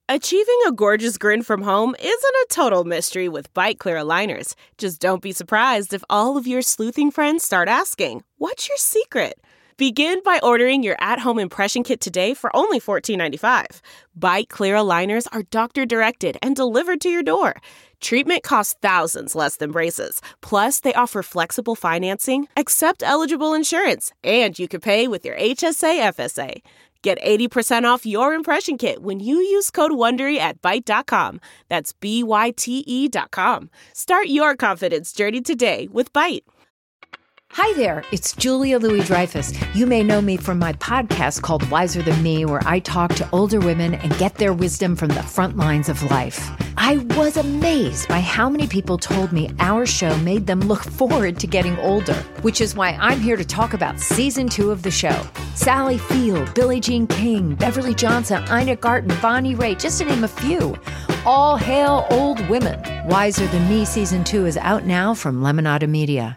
Achieving a gorgeous grin from home isn't a total mystery with Byte Clear aligners. Just don't be surprised if all of your sleuthing friends start asking, "What's your secret?" Begin by ordering your at-home impression kit today for only $14.95. Byte Clear aligners are doctor-directed and delivered to your door. Treatment costs thousands less than braces. Plus, they offer flexible financing, accept eligible insurance, and you can pay with your HSA FSA. Get 80% off your impression kit when you use code WONDERY at Byte.com. That's BYTE.com. Start your confidence journey today with Byte. Hi there, it's Julia Louis-Dreyfus. You may know me from my podcast called Wiser Than Me, where I talk to older women and get their wisdom from the front lines of life. I was amazed by how many people told me our show made them look forward to getting older, which is why I'm here to talk about season 2 of the show. Sally Field, Billie Jean King, Beverly Johnson, Ina Garten, Bonnie Raitt, just to name a few. All hail old women. Wiser Than Me season 2 is out now from Lemonada Media.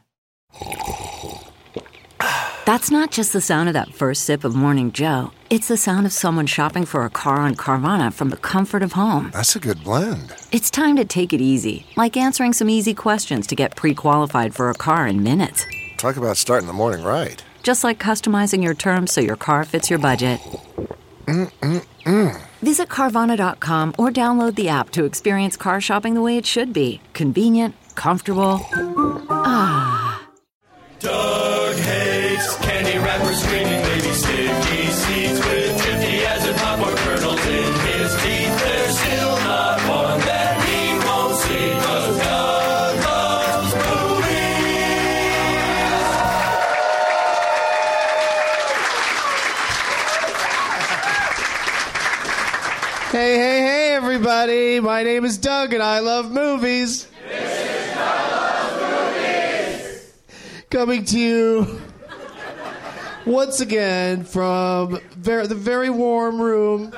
That's not just the sound of that first sip of Morning Joe. It's the sound of someone shopping for a car on Carvana from the comfort of home. That's a good blend. It's time to take it easy, like answering some easy questions to get pre-qualified for a car in minutes. Talk about starting the morning right. Just like customizing your terms so your car fits your budget. Visit Carvana.com or download the app to experience car shopping the way it should be. Convenient, comfortable. Doug hates candy wrappers, screaming baby sticky seeds with 50 as in popcorn kernels in his teeth. There's still not one that he won't see, 'cause Doug loves movies. Hey, everybody. My name is Doug, and I love movies. Coming to you once again from the very warm room,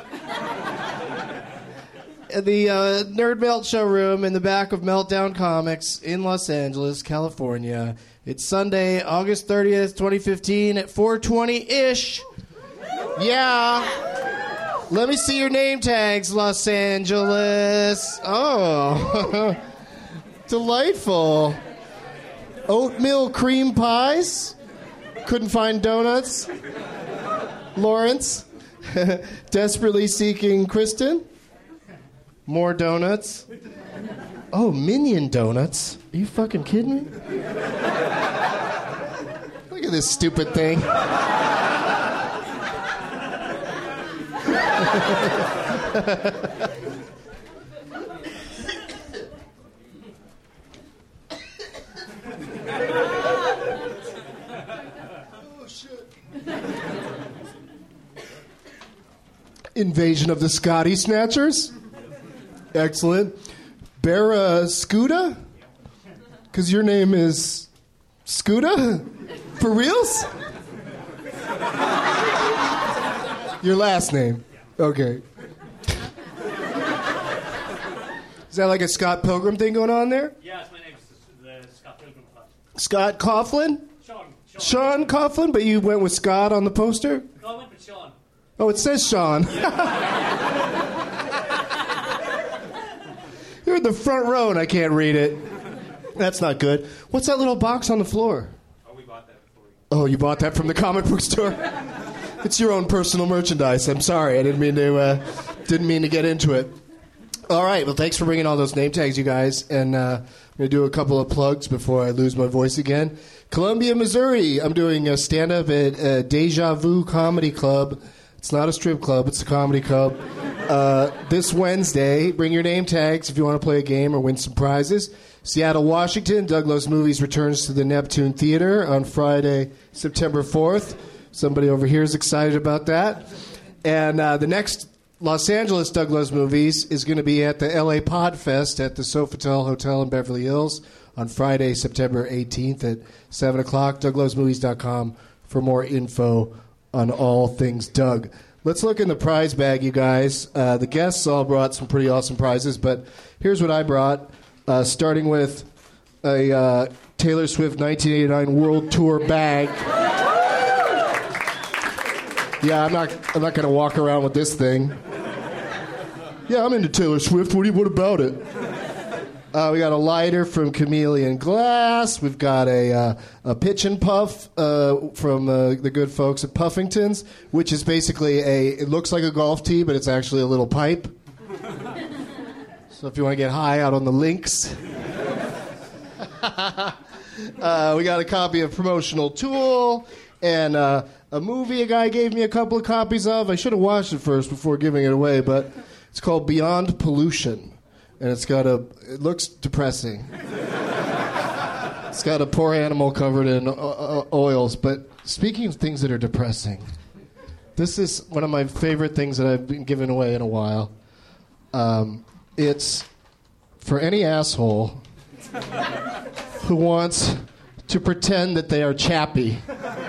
the Nerd Melt showroom in the back of Meltdown Comics in Los Angeles, California. It's Sunday, August 30th, 2015 at 4:20-ish. Yeah. Let me see your name tags, Los Angeles. Oh, delightful. Oatmeal cream pies. Couldn't find donuts. Lawrence. Desperately seeking Kristen. More donuts. Oh, Minion donuts. Are you fucking kidding me? Look at this stupid thing. Invasion of the Scotty Snatchers. Excellent. Barracuda? Because your name is Scuda? For reals? Your last name. Okay. Is that like a Scott Pilgrim thing going on there? Yes, my name is the Scott Pilgrim Club. Scott Coughlin? Sean Coughlin, but you went with Scott on the poster? No, I went with Sean. Oh, it says Sean. You're in the front row and I can't read it. That's not good. What's that little box on the floor? Oh, we bought that before. Oh, you bought that from the comic book store? It's your own personal merchandise. I'm sorry. I didn't mean to get into it. All right. Well, thanks for bringing all those name tags, you guys. And I'm going to do a couple of plugs before I lose my voice again. Columbia, Missouri. I'm doing a stand-up at Deja Vu Comedy Club. It's not a strip club. It's a comedy club. This Wednesday, bring your name tags if you want to play a game or win some prizes. Seattle, Washington. Doug Loves Movies returns to the Neptune Theater on Friday, September 4th. Somebody over here is excited about that. And the next Los Angeles Doug Loves Movies is going to be at the LA Podfest at the Sofitel Hotel in Beverly Hills on Friday, September 18th at 7 o'clock. DougLovesMovies.com for more info on all things Doug. Let's look in the prize bag, you guys. The guests all brought some pretty awesome prizes, but here's what I brought, starting with a Taylor Swift 1989 World Tour bag. Yeah, I'm not going to walk around with this thing. Yeah, I'm into Taylor Swift. What about it? We got a lighter from Chameleon Glass. We've got a pitch and puff from the good folks at Puffington's, which is basically it looks like a golf tee, but it's actually a little pipe. So if you want to get high out on the links. We got a copy of Promotional Tool and a movie a guy gave me a couple of copies of. I should have watched it first before giving it away, but it's called Beyond Pollution. And it looks depressing. It's got a poor animal covered in oils. But speaking of things that are depressing, this is one of my favorite things that I've been giving away in a while. It's for any asshole who wants to pretend that they are Chappie.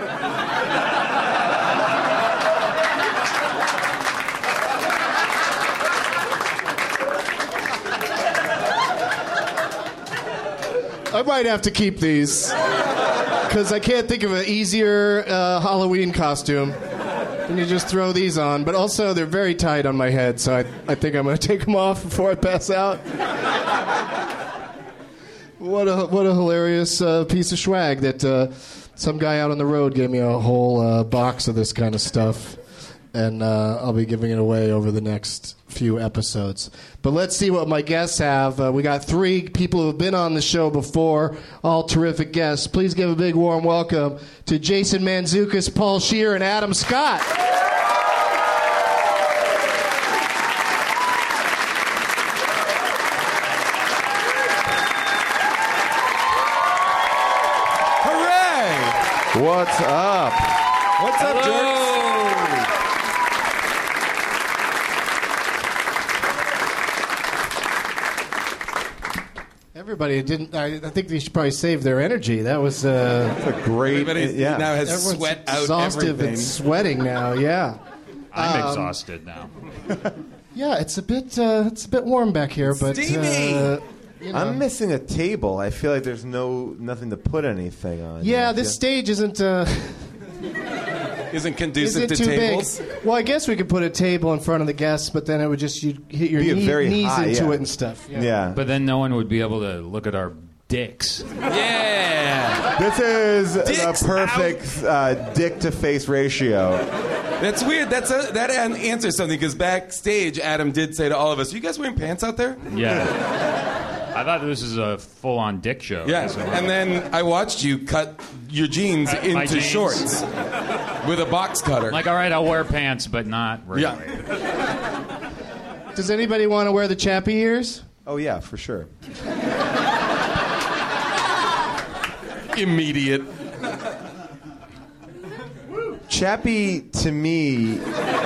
I might have to keep these because I can't think of an easier Halloween costume. And you just throw these on, but also they're very tight on my head, so I think I'm going to take them off before I pass out. What a hilarious piece of swag that some guy out on the road gave me a whole box of this kind of stuff, and I'll be giving it away over the next few episodes. But let's see what my guests have. We got 3 people who have been on the show before, all terrific guests. Please give a big warm welcome to Jason Mantzoukas, Paul Scheer, and Adam Scott. Hooray! What's up? What's up, jerks? Everybody didn't. I think they should probably save their energy. That was That's a great. Everybody now has sweat out exhaustive everything. and sweating now. Yeah. I'm exhausted now. Yeah, it's a bit warm back here, but steamy. I'm missing a table. I feel like there's nothing to put anything on. Yeah, this stage isn't Isn't conducive to too tables. big. Well, I guess we could put a table in front of the guests, but then it would just you'd hit your Be very knees high, into yeah. it and stuff. Yeah. But then no one would be able to look at our dicks. Yeah. This is Dicks the perfect dick to face ratio. That's weird. That answers something, because backstage, Adam did say to all of us, "You guys wearing pants out there?" Yeah. I thought this was a full-on dick show. Yeah. And then I watched you cut your jeans My into jeans. shorts with a box cutter. Like, all right, I'll wear pants, but not really. Yeah. Does anybody want to wear the Chappie ears? Oh yeah, for sure. Immediate. Chappie, to me,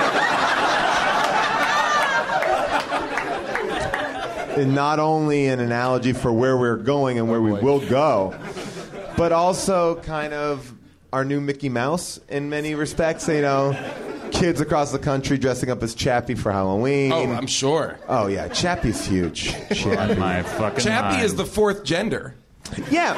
is not only an analogy for where we're going and where we will go, but also kind of our new Mickey Mouse in many respects. You know, kids across the country dressing up as Chappie for Halloween. Oh, I'm sure. Oh yeah, Chappie's huge. Chappie. My fucking Chappie mind. is the 4th gender. Yeah,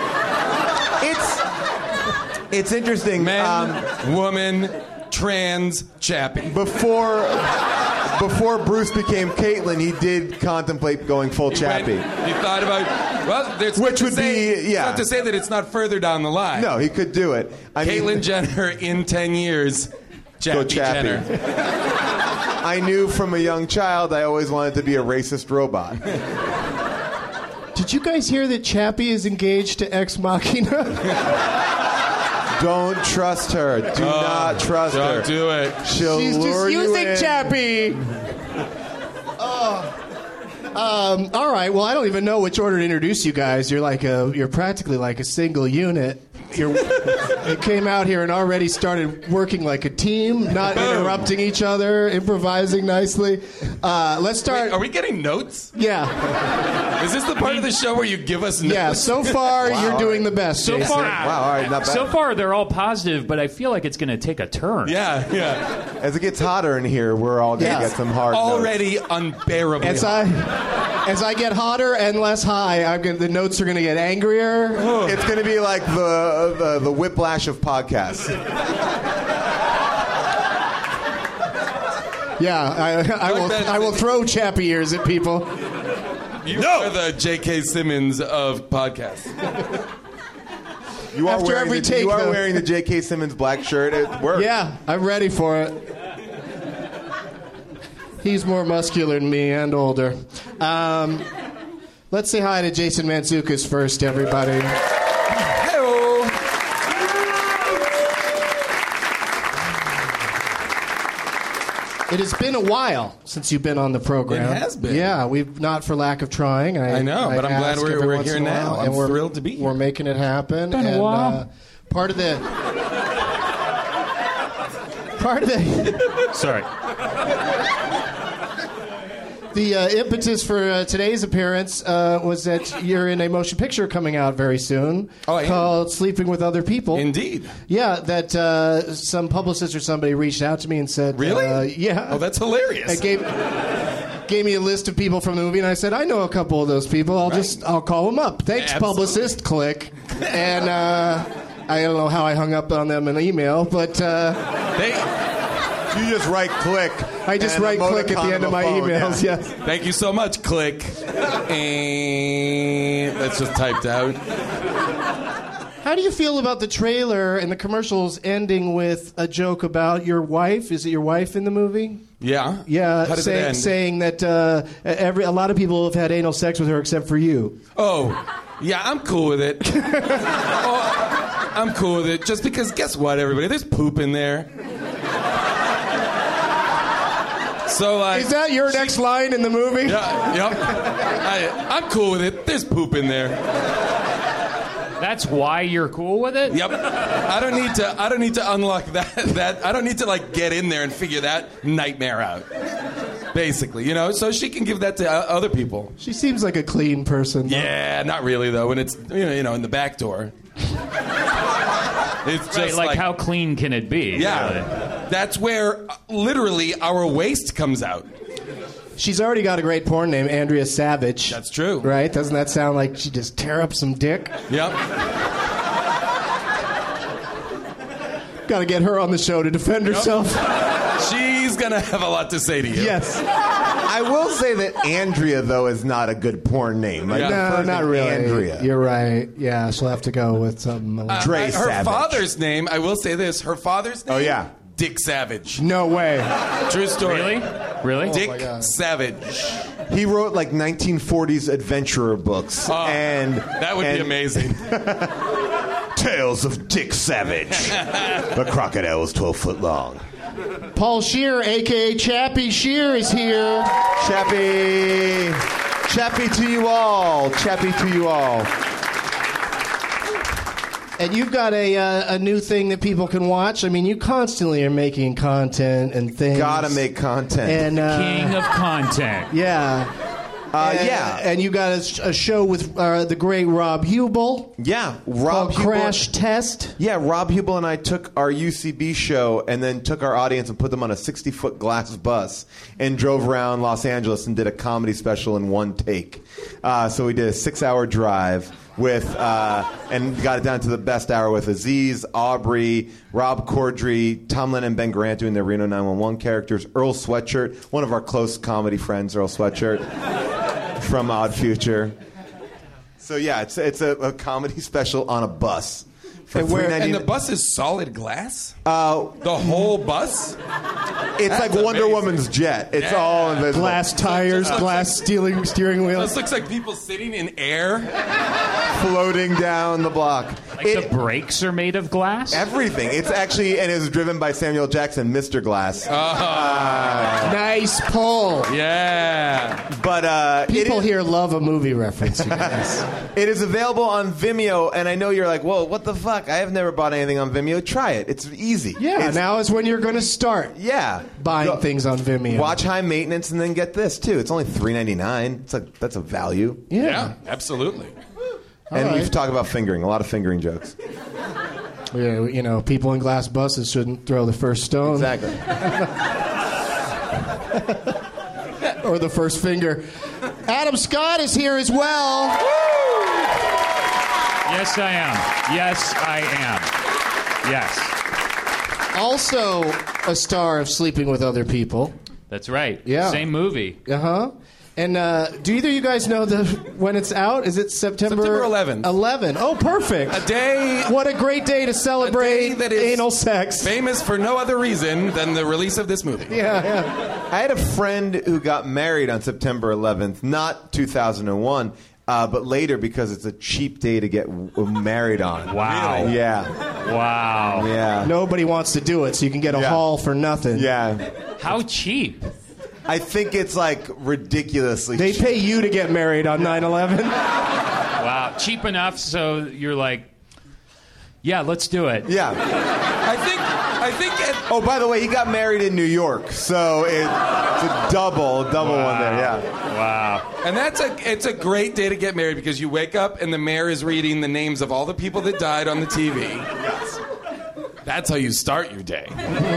it's interesting. Man, woman, trans, Chappie. Before Bruce became Caitlyn, he did contemplate going full Chappie. He thought about, well, there's Which not to would say- be, yeah. Not to say that it's not further down the line. No, he could do it. Caitlyn Jenner in 10 years, Chappie, Go Chappie. Jenner. I knew from a young child I always wanted to be a racist robot. Did you guys hear that Chappie is engaged to Ex Machina? Don't trust her. Do not trust her. Don't do it. She'll She's lure just you using in. Chappie. All right. Well, I don't even know which order to introduce you guys. You're practically like a single unit. You came out here and already started working like a team, not interrupting each other, improvising nicely. Let's start. Wait, are we getting notes? Yeah. Is this the part of the show where you give us notes? Yeah. So far, Wow, you're doing the best. So Jason. far, Wow, all right, not bad. so far they're all positive, but I feel like it's going to take a turn. Yeah, yeah. As it gets hotter in here, we're all going to Yeah. get some hard notes. Already unbearably As hot. I get hotter and less high, the notes are going to get angrier. It's going to be like the whiplash of podcasts. Yeah, I will throw Chappie ears at people. You are the J.K. Simmons of podcasts. You are After wearing every the, take, you are though. wearing the J.K. Simmons black shirt at work. Yeah, I'm ready for it. He's more muscular than me and older. Let's say hi to Jason Mantzoukas first, everybody. Hello. It has been a while since you've been on the program. It has been. Yeah, we've not for lack of trying. I know, but I'm glad ask we're every here once in a now. while, I'm and we're thrilled to be here. We're making it happen. Been a and while. part of the Sorry. the impetus for today's appearance was that you're in a motion picture coming out very soon called Sleeping with Other People. Indeed. Yeah, that some publicist or somebody reached out to me and said, Really? yeah. Oh, that's hilarious. It gave me a list of people from the movie, and I said, I know a couple of those people. I'll call them up. Thanks, Absolutely. publicist. Click. And I don't know how I hung up on them in email, but You just right click. I just and right click at emoticon the end of my phone, emails. yeah. Yes. Thank you so much. Click. And that's just typed out. How do you feel about the trailer and the commercials ending with a joke about your wife? Is it your wife in the movie? Yeah. Yeah, How does it end? saying that a lot of people have had anal sex with her except for you. Oh, yeah, I'm cool with it. I'm cool with it. Just because, guess what, everybody? There's poop in there. So, Is that your next line in the movie? Yeah, yep. I'm cool with it. There's poop in there. That's why you're cool with it? Yep. I don't need to unlock that. I don't need to get in there and figure that nightmare out. Basically, so she can give that to other people. She seems like a clean person. Though. Yeah, not really though. When it's in the back door. It's just Right, like how clean can it be? Yeah. Really? That's where literally our waste comes out. She's already got a great porn name, Andrea Savage. That's true. Right? Doesn't that sound like she just tear up some dick? Yep. Got to get her on the show to defend herself. She's gonna have a lot to say to you. Yes. I will say that Andrea, though, is not a good porn name. Like, Yeah. the No, first not name, really. Andrea. You're right. Yeah, she'll have to go with something. Dre Her Savage. father's name, I will say this, her father's name? Oh, yeah. Dick Savage. No way. True story. Really? Dick Savage. He wrote 1940s adventurer books. And That would be amazing. Tales of Dick Savage. The crocodile was 12 foot long. Paul Scheer, a.k.a. Chappie Scheer, is here. Chappie. Chappie to you all. Chappie to you all. And you've got a new thing that people can watch. I mean, you constantly are making content and things. Gotta make content. And King of content. yeah. Yeah. And you got a show with the great Rob Hubel. Yeah. Called Hubel- Crash Test. Yeah, Rob Hubel and I took our UCB show and then took our audience and put them on a 60-foot glass bus and drove around Los Angeles and did a comedy special in one take. So we did a 6-hour drive with and got it down to the best hour with Aziz, Aubrey, Rob Corddry, Tom Lennon, and Ben Garant doing their Reno 911 characters, Earl Sweatshirt, one of our close comedy friends, Earl Sweatshirt from Odd Future. So yeah, it's a comedy special on a bus. For And the bus is solid glass? The whole bus? It's That's like Wonder amazing. Woman's jet. It's all invisible. Glass tires, glass steering wheels. This looks like people sitting in air. Floating down the block. Like the brakes are made of glass? Everything. It's actually, and it's driven by Samuel Jackson, Mr. Glass. Nice pull. Yeah. But people here love a movie reference, you guys. It is available on Vimeo, and I know you're like, whoa, what the fuck? I have never bought anything on Vimeo. Try it. It's easy. Yeah, now is when you're going to start. Yeah. Buying things on Vimeo. Watch High Maintenance and then get this, too. It's only $3.99. That's a value. Yeah, absolutely. And right. we've talked about fingering, a lot of fingering jokes. Yeah, people in glass buses shouldn't throw the first stone. Exactly. Or the first finger. Adam Scott is here as well. Yes, I am. Yes, I am. Yes. Also a star of Sleeping with Other People. That's right. Yeah. Same movie. Uh-huh. And do either of you guys know when it's out? Is it September 11th. 11. Oh, perfect. A day. What a great day to celebrate that is anal sex. Famous for no other reason than the release of this movie. Yeah. I had a friend who got married on September 11th, not 2001, but later because it's a cheap day to get married on. Wow. Really? Yeah. Wow. Yeah. Nobody wants to do it, so you can get a haul for nothing. Yeah. How cheap? I think it's like ridiculously They cheap. pay you to get married on 9/11. Wow. Cheap enough so you're like, yeah, let's do it. Yeah. I think. Oh, by the way, he got married in New York, so it's a double one there. Yeah. Wow. And it's a great day to get married because you wake up and the mayor is reading the names of all the people that died on the TV. Yes. That's how you start your day.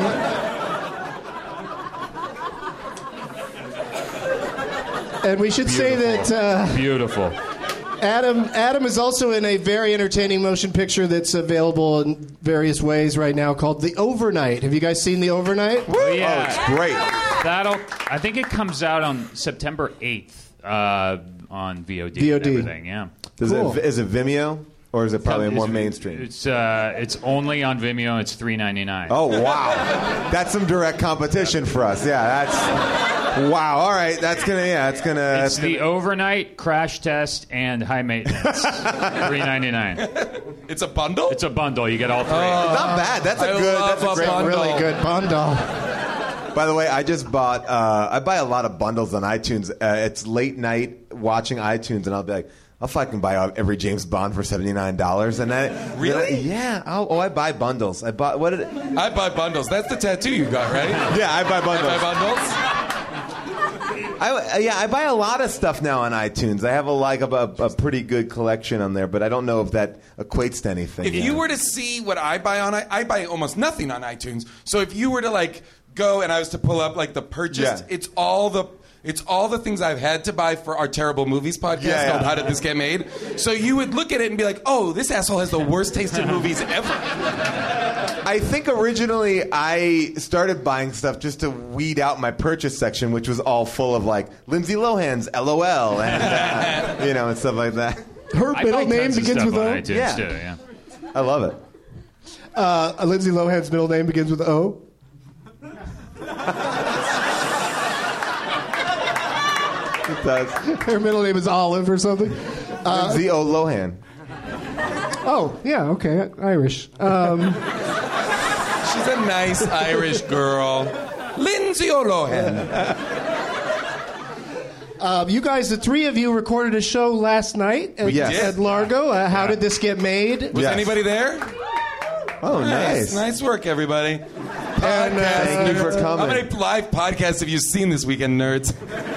And we should say that Beautiful. Adam is also in a very entertaining motion picture that's available in various ways right now called The Overnight. Have you guys seen The Overnight? Oh, yeah. Oh, it's great. I think it comes out on September 8th on VOD. And VOD. everything, yeah. Cool. Is it Vimeo? Or is it probably more mainstream? It's only on Vimeo. It's $3.99. Oh, wow. That's some direct competition for us. Yeah, that's... Wow. All right. That's going to... It's The Overnight, Crash Test, and High Maintenance. $3.99. It's a bundle? It's a bundle. You get all three. Not bad. That's a great, bundle. Really good bundle. By the way, I just bought... I buy a lot of bundles on iTunes. It's late night watching iTunes, and I'll be like... I'll fucking buy every James Bond for $79, and really? Yeah. I buy bundles. I buy bundles. That's the tattoo you got, right? Yeah, I buy bundles. I buy a lot of stuff now on iTunes. I have a pretty good collection on there, but I don't know if that equates to anything. If you were to see what I buy I buy almost nothing on iTunes. So if you were to go and I was to pull up the purchase, it's all the things I've had to buy for our Terrible Movies podcast called How Did This Get Made? So you would look at it and be like, oh, this asshole has the worst taste in movies ever. I think originally I started buying stuff just to weed out my purchase section, which was all full of Lindsay Lohan's LOL and and stuff like that. Her middle name begins with O? Yeah. Too, yeah. I love it. Lindsay Lohan's middle name begins with O? It does. Her middle name is Olive or something. Lindsay O. Lohan. Oh, yeah, okay. Irish. She's a nice Irish girl. Lindsay Lohan. You guys, the three of you, recorded a show last night at Largo. How did this get made? Was anybody there? Oh, nice. Nice work, everybody. And, thank you for coming. How many live podcasts have you seen this weekend, nerds?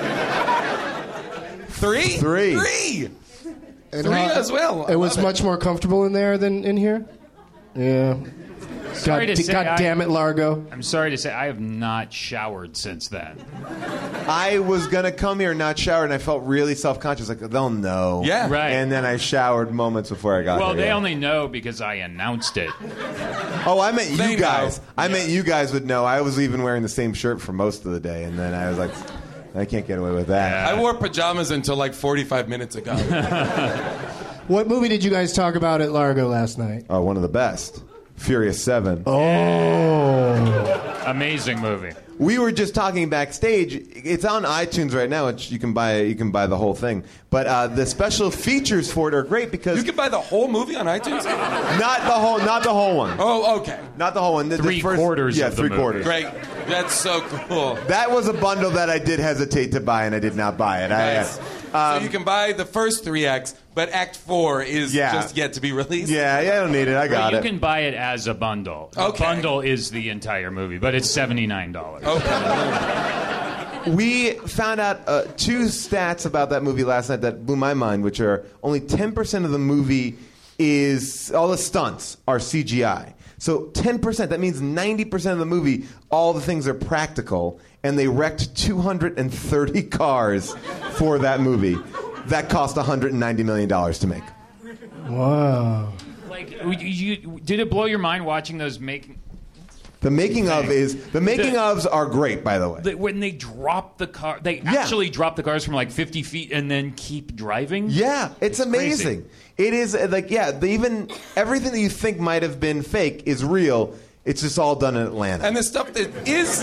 Three? Three. And Three as well. It was much more comfortable in there than in here? Yeah. God damn it, Largo. I'm sorry to say, I have not showered since then. I was going to come here and not shower, and I felt really self-conscious. They'll know. Yeah. Right. And then I showered moments before I got here. Well, they only know because I announced it. Oh, I meant They you guys. know. I meant you guys would know. I was even wearing the same shirt for most of the day, and then I was like, I can't get away with that. I wore pajamas until 45 minutes ago. What movie did you guys talk about at Largo last night? Oh, one of the best. Furious 7. Oh. Amazing movie. We were just talking backstage. It's on iTunes right now. You can buy the whole thing. But the special features for it are great because You can buy the whole movie on iTunes? not the whole one. Oh, okay. Not the whole one. The Three-quarters Yeah, of the three-quarters. Great. That's so cool. That was a bundle that I did hesitate to buy, and I did not buy it. Nice. So you can buy the first 3 acts, but Act 4 is just yet to be released? Yeah, I don't need it. I got You it. can buy it as a bundle. Okay. A bundle is the entire movie, but it's $79. Okay. We found out 2 stats about that movie last night that blew my mind, which are only 10% of the movie is... All the stunts are CGI. So 10%, that means 90% of the movie, all the things are practical, and they wrecked 230 cars for that movie. That cost $190 million to make. Wow. Did it blow your mind watching those making... The making ofs are great, by the way. When they drop the car, they actually drop the cars from like 50 feet and then keep driving. Yeah, it's amazing. Crazy. It is even everything that you think might have been fake is real. It's just all done in Atlanta. And the stuff that is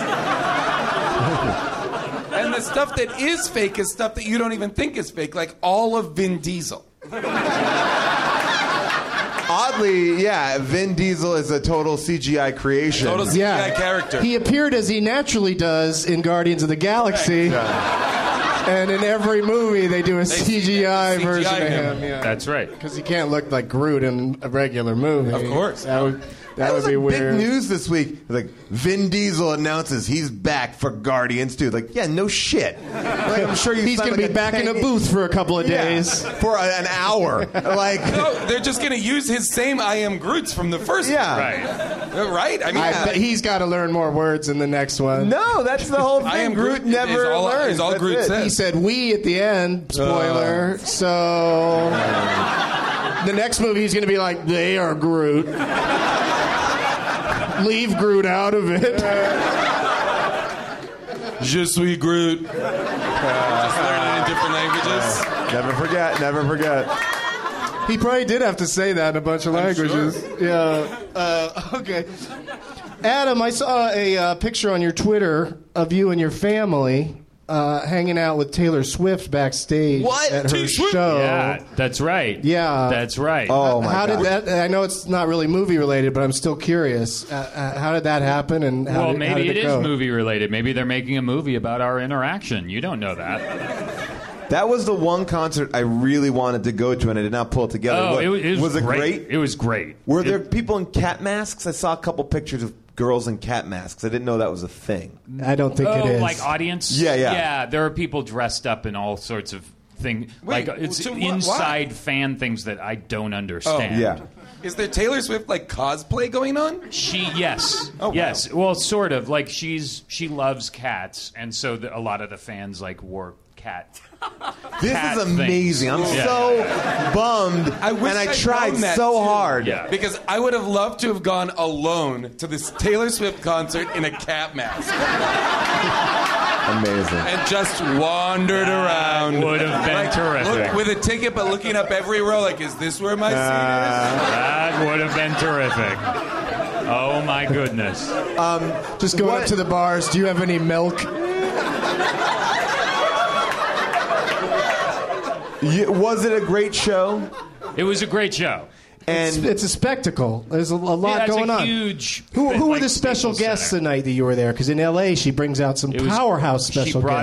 and the stuff that is fake is stuff that you don't even think is fake, like all of Vin Diesel. Oddly, Vin Diesel is a total CGI creation. Total CGI character. He appeared as he naturally does in Guardians of the Galaxy. Right. And in every movie, they do a CGI version of him. Yeah. That's right. Because he can't look like Groot in a regular movie. Of course. That would be weird. Big news this week. Like, Vin Diesel announces he's back for Guardians 2. Like, yeah, no shit. Like, I'm sure he's going to be back in a booth for a couple of days. For an hour. Like, no, they're just going to use his same I Am Groots from the first one. Right. Right? I mean, he's got to learn more words in the next one. No, that's the whole thing. I Am Groot never learns. Is all Groot says. He said we at the end. Spoiler. So the next movie he's going to be like, they are Groot. Leave Groot out of it. Je suis Groot. Just learn it in different languages. Never forget. He probably did have to say that in a bunch of languages. Sure. Yeah. Okay. Adam, I saw a picture on your Twitter of you and your family hanging out with Taylor Swift backstage at her show. Yeah, that's right. Yeah. That's right. Oh, my God. How did that... I know it's not really movie-related, but I'm still curious. How did that happen, and how did it go? Is movie-related. Maybe they're making a movie about our interaction. You don't know that. That was the one concert I really wanted to go to, and I did not pull it together. Oh, was it great? It was great. Were there people in cat masks? I saw a couple pictures of girls in cat masks. I didn't know that was a thing. I don't think it is. Like audience? Yeah. Yeah, there are people dressed up in all sorts of things. Wait, like it's so inside why? fan things that I don't understand. Oh, yeah. Is there Taylor Swift like cosplay going on? Yes. Oh, yes. wow. Well, sort of. Like she loves cats, and so a lot of the fans like wore cat. This cat is amazing. Things. I'm so bummed. I tried so hard. Yeah. Because I would have loved to have gone alone to this Taylor Swift concert in a cat mask. Amazing. And just wandered around. Would have been terrific. With a ticket, but looking up every row, like, is this where my seat is? That would have been terrific. Oh, my goodness. Just going up to the bars. Do you have any milk? Was it a great show? It was a great show. And it's a spectacle. There's a lot going on. Huge. Who were the special guests tonight that you were there? Because in L.A. she brings out some powerhouse special guests. She brought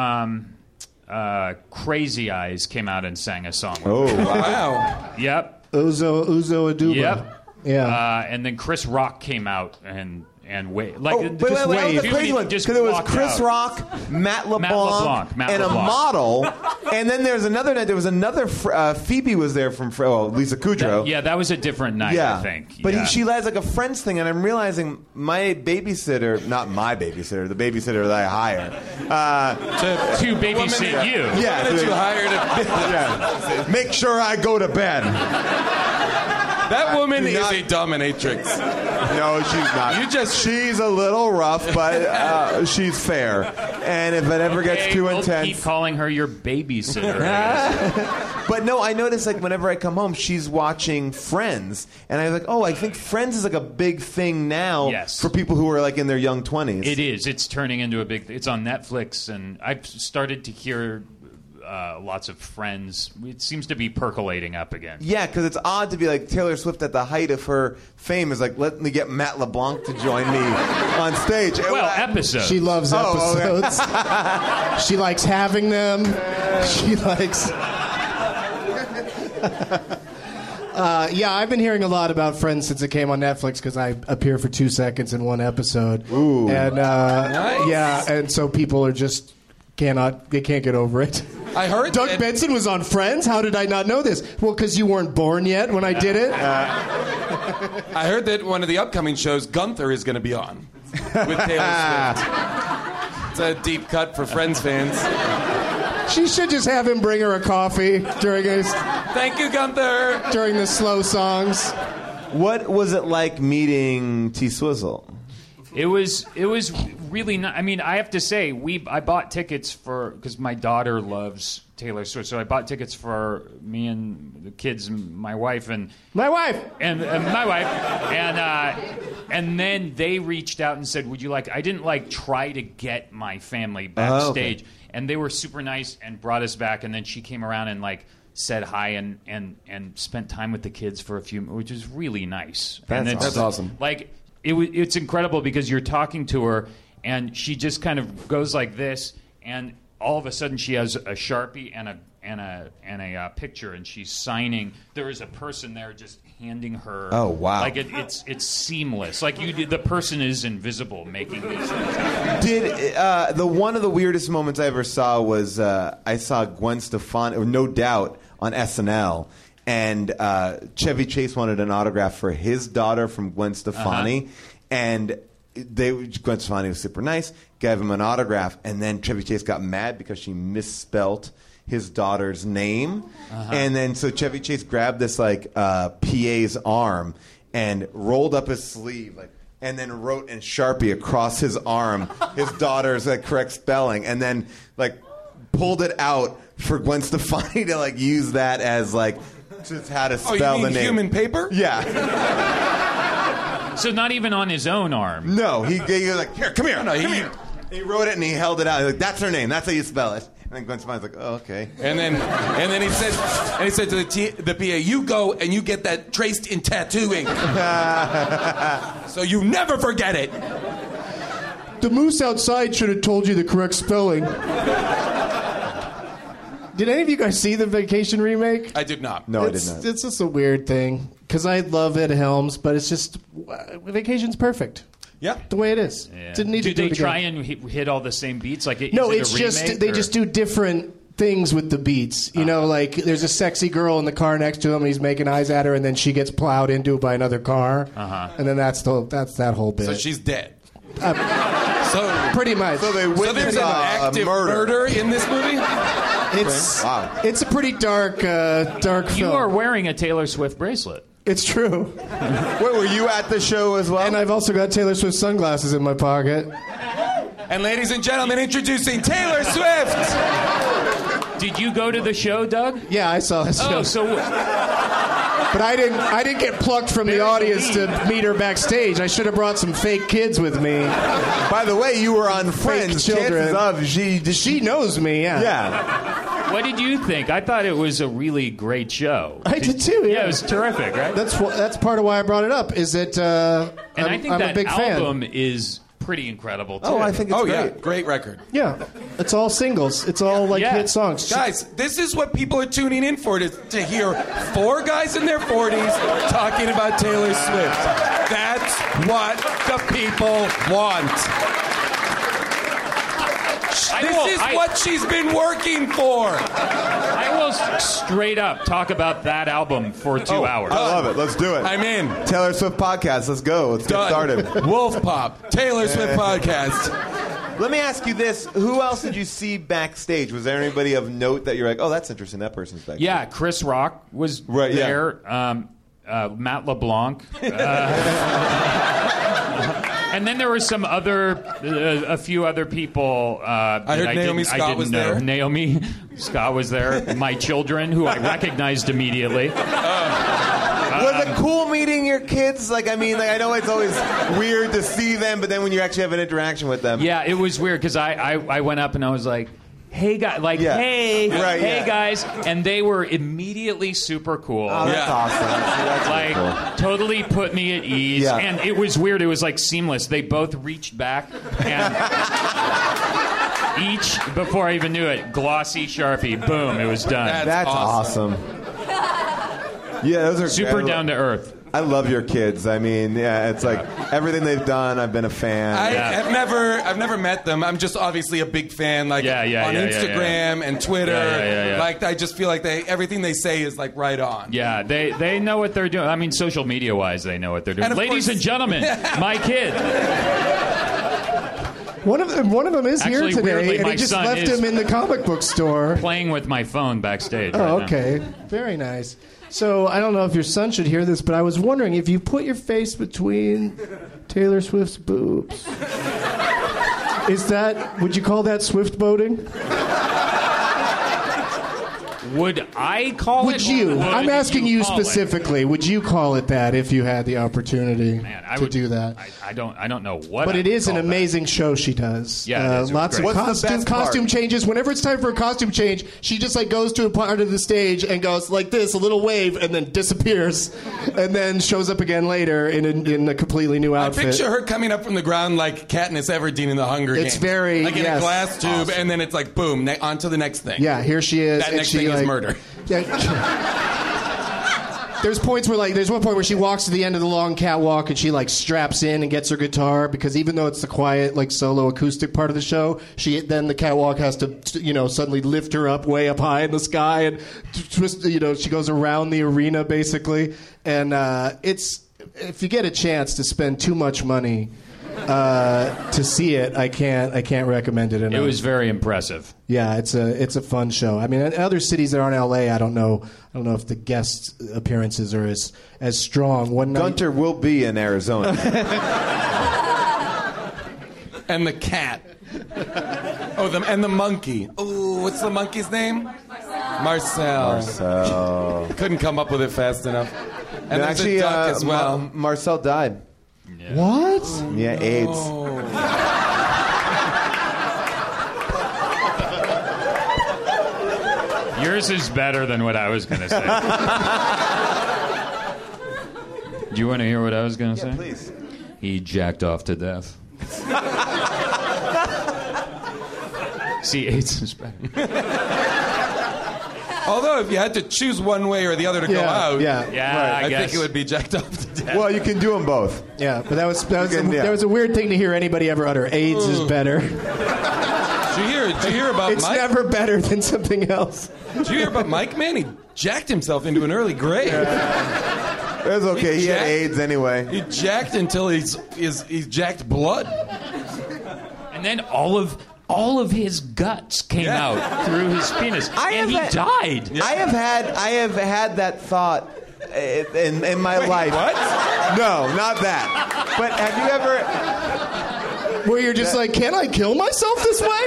out Crazy Eyes came out and sang a song. Oh, wow. Yep. Uzo Aduba. Yep. Yeah. And then Chris Rock came out and waved. That was the crazy one. Because it was Chris Rock, Matt LeBlanc, and a model. And then there was another Phoebe was there from Lisa Kudrow. That was a different night, I think. But she has like a Friends thing, and I'm realizing my babysitter, not my babysitter, the babysitter that I hire. To babysit you. Yeah. That you hired. Make sure I go to bed. That woman is a dominatrix. No, she's not. She's a little rough, but she's fair. And if it ever gets too intense, keep calling her your babysitter. But no, I notice like whenever I come home, she's watching Friends, and I'm like, I think Friends is like a big thing now for people who are like in their young 20s. It is. It's turning into a big. It's on Netflix, and I've started to hear. Lots of Friends. It seems to be percolating up again. Yeah, because it's odd to be like Taylor Swift at the height of her fame is like, let me get Matt LeBlanc to join me on stage. Well, episodes. She loves episodes. Okay. She likes having them. She likes... I've been hearing a lot about Friends since it came on Netflix because I appear for 2 seconds in one episode. Ooh. And, nice. Yeah, and so people are just... They can't get over it. I heard Doug Benson was on Friends. How did I not know this? Well, because you weren't born yet when I did it. I heard that one of the upcoming shows, Gunther, is going to be on with Taylor Swift. It's a deep cut for Friends fans. She should just have him bring her a coffee during his... Thank you, Gunther. During the slow songs. What was it like meeting T-Swizzle? It was really not. I mean, I have to say, I bought tickets because my daughter loves Taylor Swift, so I bought tickets for me and the kids and my wife and my wife and then they reached out and said, "Would you like?" I didn't try to get my family backstage, and they were super nice and brought us back. And then she came around and said hi and spent time with the kids for a few, which is really nice. That's awesome. It's incredible because you're talking to her and she just kind of goes like this, and all of a sudden she has a Sharpie and a picture, and she's signing. There is a person there just handing her. Oh wow! It's seamless. The person is invisible making these things. Did one of the weirdest moments I ever saw was I saw Gwen Stefani, or No Doubt, on SNL. And Chevy Chase wanted an autograph for his daughter from Gwen Stefani, and Gwen Stefani was super nice, gave him an autograph, and then Chevy Chase got mad because she misspelt his daughter's name, and then so Chevy Chase grabbed this PA's arm and rolled up his sleeve and then wrote in Sharpie across his arm his daughter's correct spelling, and then pulled it out for Gwen Stefani to use that as just how to spell you mean the name. Human paper? Yeah. So not even on his own arm. No, he was here, come here. No, he wrote it and he held it out. He's that's her name. That's how you spell it. And then Gwen Stefani's oh, okay. And then he said to the PA, you go and you get that traced in tattooing, so you never forget it. The moose outside should have told you the correct spelling. Did any of you guys see the Vacation remake? I did not. No, I did not. It's just a weird thing because I love Ed Helms, but it's just Vacation's perfect. Yeah, the way it is. Yeah. Didn't need to do it they again. try and hit all the same beats? No, it's just they just do different things with the beats. You know, there's a sexy girl in the car next to him, and he's making eyes at her, and then she gets plowed into by another car, and then that's that whole bit. So she's dead. So pretty much. So there's an active murder in this movie. It's a pretty dark film. You are wearing a Taylor Swift bracelet. It's true. Wait, were you at the show as well? And I've also got Taylor Swift sunglasses in my pocket. And ladies and gentlemen, introducing Taylor Swift. Did you go to the show, Doug? Yeah, I saw the show. Oh, so. But I didn't get plucked from the audience to meet her backstage. I should have brought some fake kids with me. By the way, you were on Friends. Children. Chances of she knows me. Yeah. Yeah. What did you think? I thought it was a really great show. I did too. Yeah, it was terrific, right? That's part of why I brought it up. Is that I think I'm that a big album fan. is pretty incredible too. Oh, I think it's great. Yeah, great record. Yeah, it's all singles. It's all hit songs. Guys, this is what people are tuning in for, to hear four guys in their 40s talking about Taylor Swift. That's what the people want. This is what she's been working for. I will straight up talk about that album for 2 hours. I love it. Let's do it. I'm in. Taylor Swift podcast. Let's go. Let's get started. Wolf Pop, Taylor Swift podcast. Let me ask you this. Who else did you see backstage? Was there anybody of note that you're oh, that's interesting. That person's backstage. Yeah, Chris Rock was there. Yeah. Matt LeBlanc. And then there were some a few other people. I heard Naomi Scott was there. Naomi Scott was there. My children, who I recognized immediately. Was it cool meeting your kids? I know it's always weird to see them, but then when you actually have an interaction with them. Yeah, it was weird because I went up and I was like, hey guys, guys, and they were immediately super cool. Oh, that's awesome. That's cool. Totally put me at ease, and it was weird. It was seamless. They both reached back and each, before I even knew it, glossy Sharpie, boom, it was done. That's awesome. Yeah, those are super down to earth. I love your kids. It's everything they've done. I've been a fan. I've never met them. I'm just obviously a big fan. On Instagram and Twitter. I just feel everything they say is right on. Yeah, they know what they're doing. Social media wise, they know what they're doing. And ladies and gentlemen, my kid. One of them is Actually, here today, weirdly, and my he just son left is him in the comic book store. Playing with my phone backstage. Oh, right now. okay. Very nice. So, I don't know if your son should hear this, but I was wondering if you put your face between Taylor Swift's boobs, would you call that Swift boating? Would I call Would it? you? Would I'm asking you call it? specifically. Would you call it that if you had the opportunity to do that? I don't know what. But I it would is an call that. amazing show she does. Yeah, it is. It was Lots of great. What's the best costume part? changes. Whenever it's time for a costume change, she just like goes to a part of the stage and goes like this, a little wave, and then disappears, and then shows up again later in a completely new I outfit. picture her coming up from the ground like Katniss Everdeen in the Hunger Games. It's very- like in yes. a glass tube, and then it's like boom, on to the next thing. Yeah, here she is. That and next she, thing like, is murder. Yeah. There's points where, like, there's one point where she walks to the end of the long catwalk and she, like, straps in and gets her guitar because even though it's the quiet, like, solo acoustic part of the show, then the catwalk has to, suddenly lift her up way up high in the sky and twist, she goes around the arena basically. And if you get a chance to spend too much money to see it, I can't recommend it enough. It was very impressive. Yeah, it's a fun show. I mean, in other cities that aren't LA, I don't know if the guest appearances are as strong. One night, Gunter will be in Arizona. And the cat. And the monkey. Ooh, what's the monkey's name? Marcel. Couldn't come up with it fast enough. And there's actually, a duck as well. Marcel died. Yeah. What? Yeah, AIDS. Oh. Yours is better than what I was going to say. Do you want to hear what I was going to say? Please. He jacked off to death. See, AIDS is better. Although, if you had to choose one way or the other to go out, Yeah, I guess. think it would be jacked off to death. Well, you can do them both. Yeah, but that was a weird thing to hear anybody ever utter. AIDS is better. Did you hear about It's Mike? never better than something else. Did you hear about Mike, man? He jacked himself into an early grave. That's okay. He had AIDS anyway. He jacked until he's jacked blood. And then all of his guts came out through his penis, and he died. I have had that thought in my life. What? No, not that. But have you ever? Where you're just like, can I kill myself this way?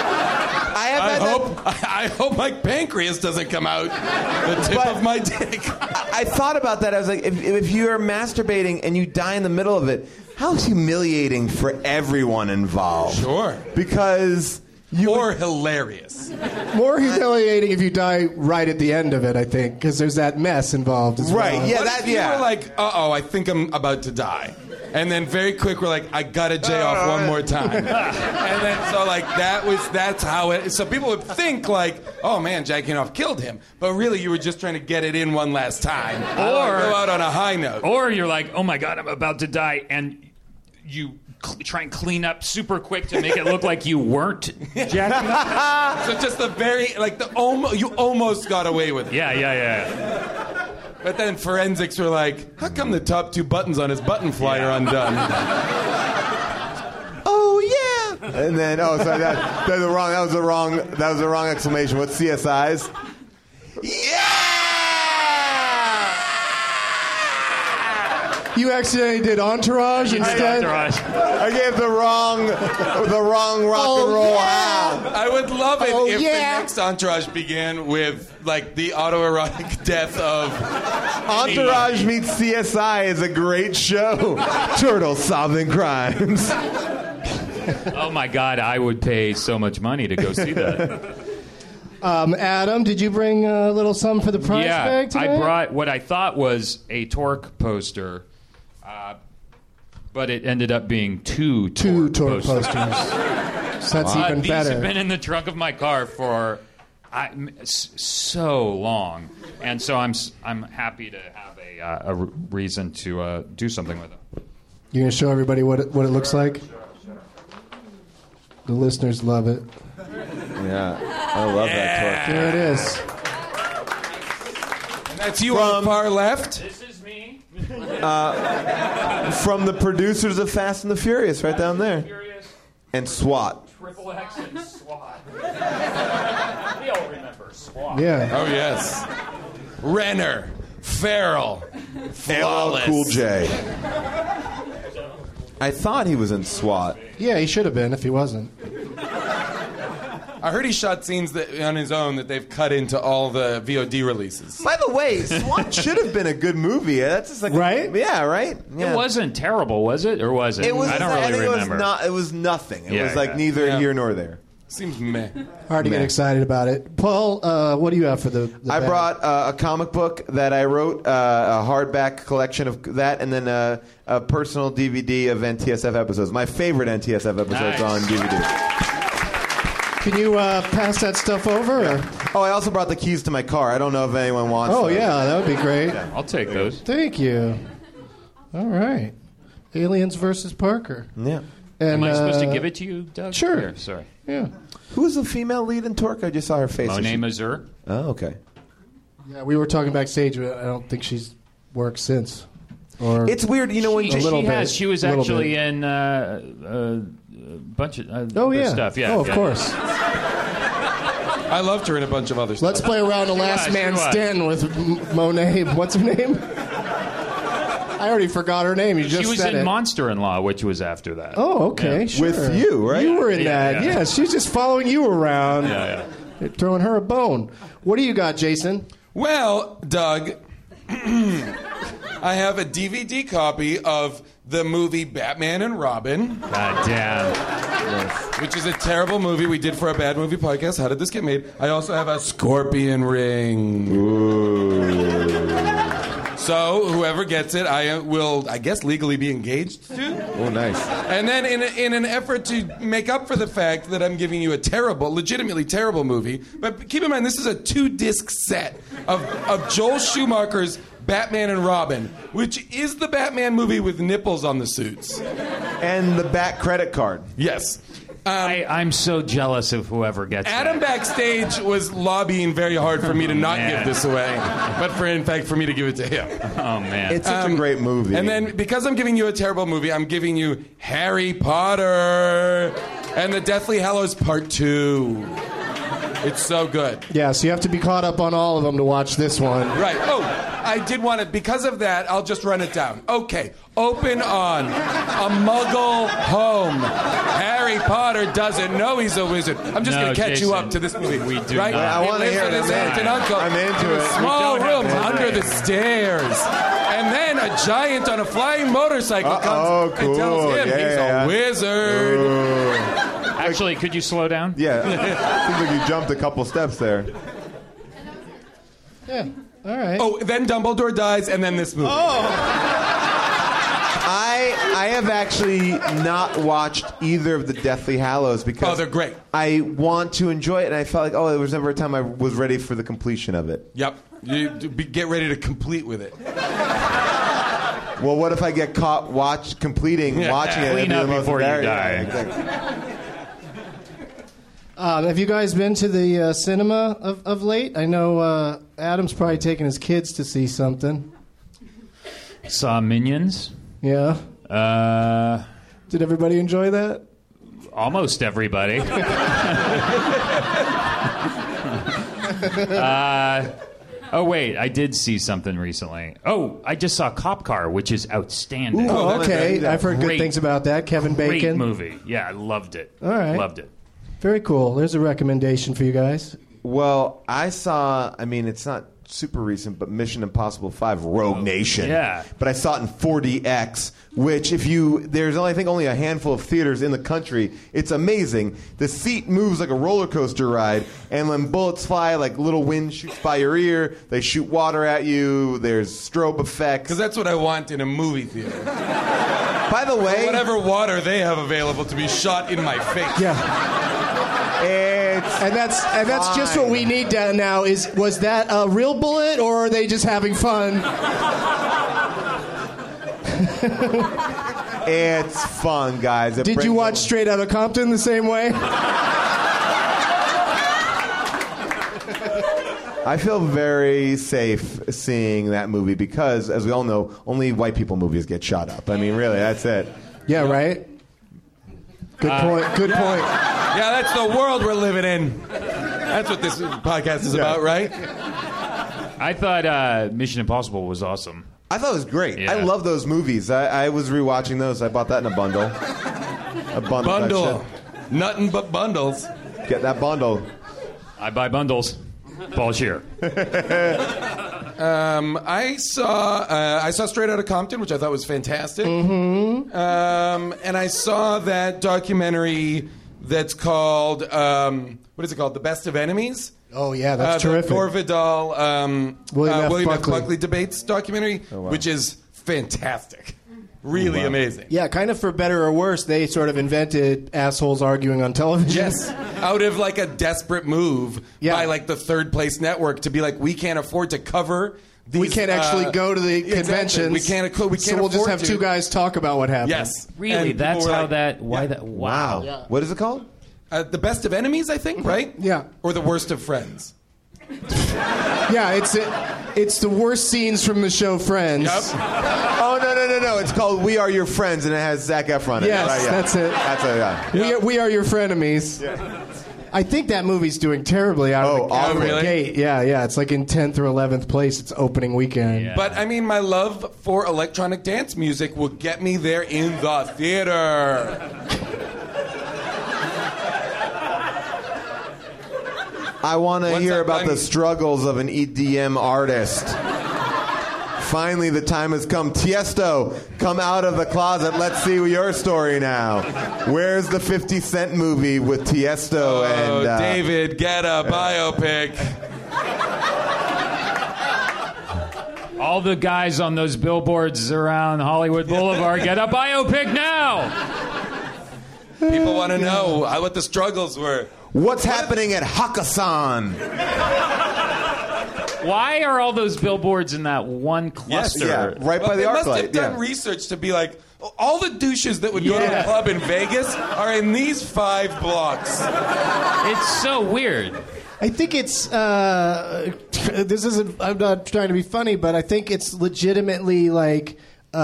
I hope my pancreas doesn't come out the tip of my dick. I thought about that. I was like, if you're masturbating and you die in the middle of it, how humiliating for everyone involved. Sure. Because Or hilarious. More humiliating if you die right at the end of it, I think, because there's that mess involved as well. Right, yeah, What if you were like, I think I'm about to die. And then very quick, we're like, I gotta J off one more time. And then, so like, that's how it, so people would think like, oh man, jacking off killed him. But really, you were just trying to get it in one last time. Or go out on a high note. Or you're like, oh my God, I'm about to die. And you try and clean up super quick to make it look like you weren't jacking up. So just the very, like, you almost got away with it. Yeah. But then forensics were like, how come the top two buttons on his button fly are undone? Oh yeah. And then sorry, that was the wrong exclamation. What's CSI's? You accidentally did Entourage instead? I gave the wrong rock and roll howl. I would love it if the next Entourage began with, like, the autoerotic death of... Entourage meets CSI is a great show. Turtles solving crimes. Oh my God, I would pay so much money to go see that. Adam, did you bring a little something for the prize bag today? I brought what I thought was a Torque poster, but it ended up being two Torque posters. So that's even These better. have been in the trunk of my car for so long, and so I'm happy to have a reason to do something with them. You're going to show everybody what it looks like? The listeners love it. Yeah, I love that Torque. There it is. And that's you on the far left. This is me. From the producers of Fast and the Furious, right down there. And SWAT. Triple X and SWAT. We all remember SWAT. Yeah. Oh, yes. Renner. Feral. LL Flawless. Cool J. I thought he was in SWAT. Yeah, he should have been if he wasn't. I heard he shot scenes on his own that they've cut into all the VOD releases. By the way, SWAT should have been a good movie. That's just like right? Yeah, right. Yeah. It wasn't terrible, was it, or was it? It was. I don't really remember. It was nothing. It Yeah, was like yeah. neither here nor there. Seems meh. Hard to get excited about it. Paul, what do you have for the I bag? brought a comic book that I wrote, a hardback collection of that, and then a personal DVD of NTSF episodes. My favorite NTSF episodes Nice. on DVD. Can you pass that stuff over? Or? Oh, I also brought the keys to my car. I don't know if anyone wants Oh, those. yeah, that would be great. I'll take those. Thank you. All right. Aliens versus Parker. Yeah. And, Am I supposed to give it to you, Doug? Sure. Here, sorry. Yeah. Who's the female lead in Torque? I just saw her face. Monet Mazur. Oh, okay. Yeah, we were talking backstage, but I don't think she's worked since. Or It's weird, you know, when A little She bit. has. She was A little actually bit. in a bunch of Oh, other yeah. stuff. Yeah. Oh, of yeah. course. I loved her in a bunch of other stuff. Let's play around the Last was, Man she was. Stand with Monet. What's her name? I already forgot her name. You just She was said in it. Monster-in-Law, which was after that. Oh, okay, Yeah. sure. With you, right? You were in Yeah, that. yeah. Yeah, she's just following you around. Yeah, You're throwing her a bone. What do you got, Jason? Well, Doug, I have a DVD copy of the movie Batman and Robin, God damn. which is a terrible movie we did for a bad movie podcast. How did this get made? I also have a Scorpion ring. So whoever gets it, I will, I guess, legally be engaged to. Oh, nice. And then in an effort to make up for the fact that I'm giving you a terrible, legitimately terrible movie, but keep in mind this is a 2-disc set of Joel Schumacher's Batman and Robin, which is the Batman movie with nipples on the suits. And the Bat credit card. Yes. I'm so jealous of whoever gets Adam that. backstage was lobbying very hard for me to not Man. give this away, but in fact for me to give it to him. Oh, man. It's such a great movie. And then because I'm giving you a terrible movie, I'm giving you Harry Potter and the Deathly Hallows Part 2. It's so good. Yeah, so you have to be caught up on all of them to watch this one. Right. Oh, I did want to, because of that, I'll just run it down. Okay. Open on a Muggle home. Harry Potter doesn't know he's a wizard. I'm just No, going to catch you Jason, up to this movie. we do right? not. I He wanna lives hear with it. his I'm aunt and in. uncle. I'm into in it. Small We don't have rooms to under the stairs. And then a giant on a flying motorcycle comes and tells him he's a wizard. Actually, could you slow down? Yeah. Seems like you jumped a couple steps there. Yeah, all right. Oh, then Dumbledore dies, and then this movie. I have actually not watched either of the Deathly Hallows because Oh, they're great. I want to enjoy it, and I felt like, there was never a time I was ready for the completion of it. Yep. Get ready to complete with it. Well, what if I get caught watching it? Clean up before you die. Exactly. Have you guys been to the cinema of late? I know Adam's probably taking his kids to see something. Saw Minions. Yeah. Did everybody enjoy that? Almost everybody. Oh, wait. I did see something recently. Oh, I just saw Cop Car, which is outstanding. Oh, okay. I've heard good Great- things about that. Kevin Great Bacon. movie. Yeah, I loved it. All right. Loved it. Very cool. There's a recommendation for you guys. Well, I saw, it's not super recent, but Mission Impossible 5 Rogue Nation. yeah. But I saw it in 4DX, which there's only, I think only a handful of theaters in the country. It's amazing. The seat moves like a roller coaster ride, and when bullets fly, like little wind shoots by your ear, they shoot water at you, there's strobe effects. Because that's what I want in a movie theater. By the way... Whatever water they have available to be shot in my face. Yeah. And that's just what we need down now. Was that a real bullet, or are they just having fun? It's fun, guys. Did you watch Straight Outta Compton the same way? I feel very safe seeing that movie because, as we all know, only white people movies get shot up. I mean, really, that's it. Yeah, right? Good point. Good point. Yeah, that's the world we're living in. That's what this podcast is about, right? I thought Mission Impossible was awesome. I thought it was great. Yeah. I love those movies. I was rewatching those. I bought that in a bundle. A bundle. Bundle. Nothing but bundles. Get that bundle. I buy bundles. Paul Scheer. I saw Straight Outta Compton, which I thought was fantastic. Mm-hmm. And I saw that documentary that's called what is it called? The Best of Enemies. Oh yeah, that's terrific. The Gore Vidal William F. Buckley. Buckley debates documentary, which is fantastic. Really amazing. Yeah, kind of for better or worse, they sort of invented assholes arguing on television. Yes, out of like a desperate move by like the Third Place Network to be like, we can't afford to cover. These, we can't actually go to the conventions. We can't. So we'll just have two guys talk about what happened. Yes, Really? And That's people were how like, that... Why yeah. that... Wow. Yeah. What is it called? The Best of Enemies, I think, right? Yeah. Or The Worst of Friends. Yeah, it's the worst scenes from the show Friends. Yep. Oh, no. It's called We Are Your Friends, and it has Zac Efron in it. Yes, Right, yeah. that's it. That's it, yeah. We are your frenemies. Yeah. I think that movie's doing terribly out of the really? gate. Yeah. It's like in 10th or 11th place. It's opening weekend. Yeah. But I mean, my love for electronic dance music will get me there in the theater. I want to Once hear I'm about done- the struggles of an EDM artist. Finally, the time has come. Tiesto, come out of the closet. Let's see your story now. Where's the 50 Cent movie with Tiesto and... David, get a biopic. All the guys on those billboards around Hollywood Boulevard, get a biopic now! People want to know what the struggles were. What's happening at Hakkasan? Why are all those billboards in that one cluster? Yeah, right by the They must ArcLight. have done research to be like, all the douches that would go to a club in Vegas are in these 5 blocks. It's so weird. I think it's this isn't. I'm not trying to be funny, but I think it's legitimately like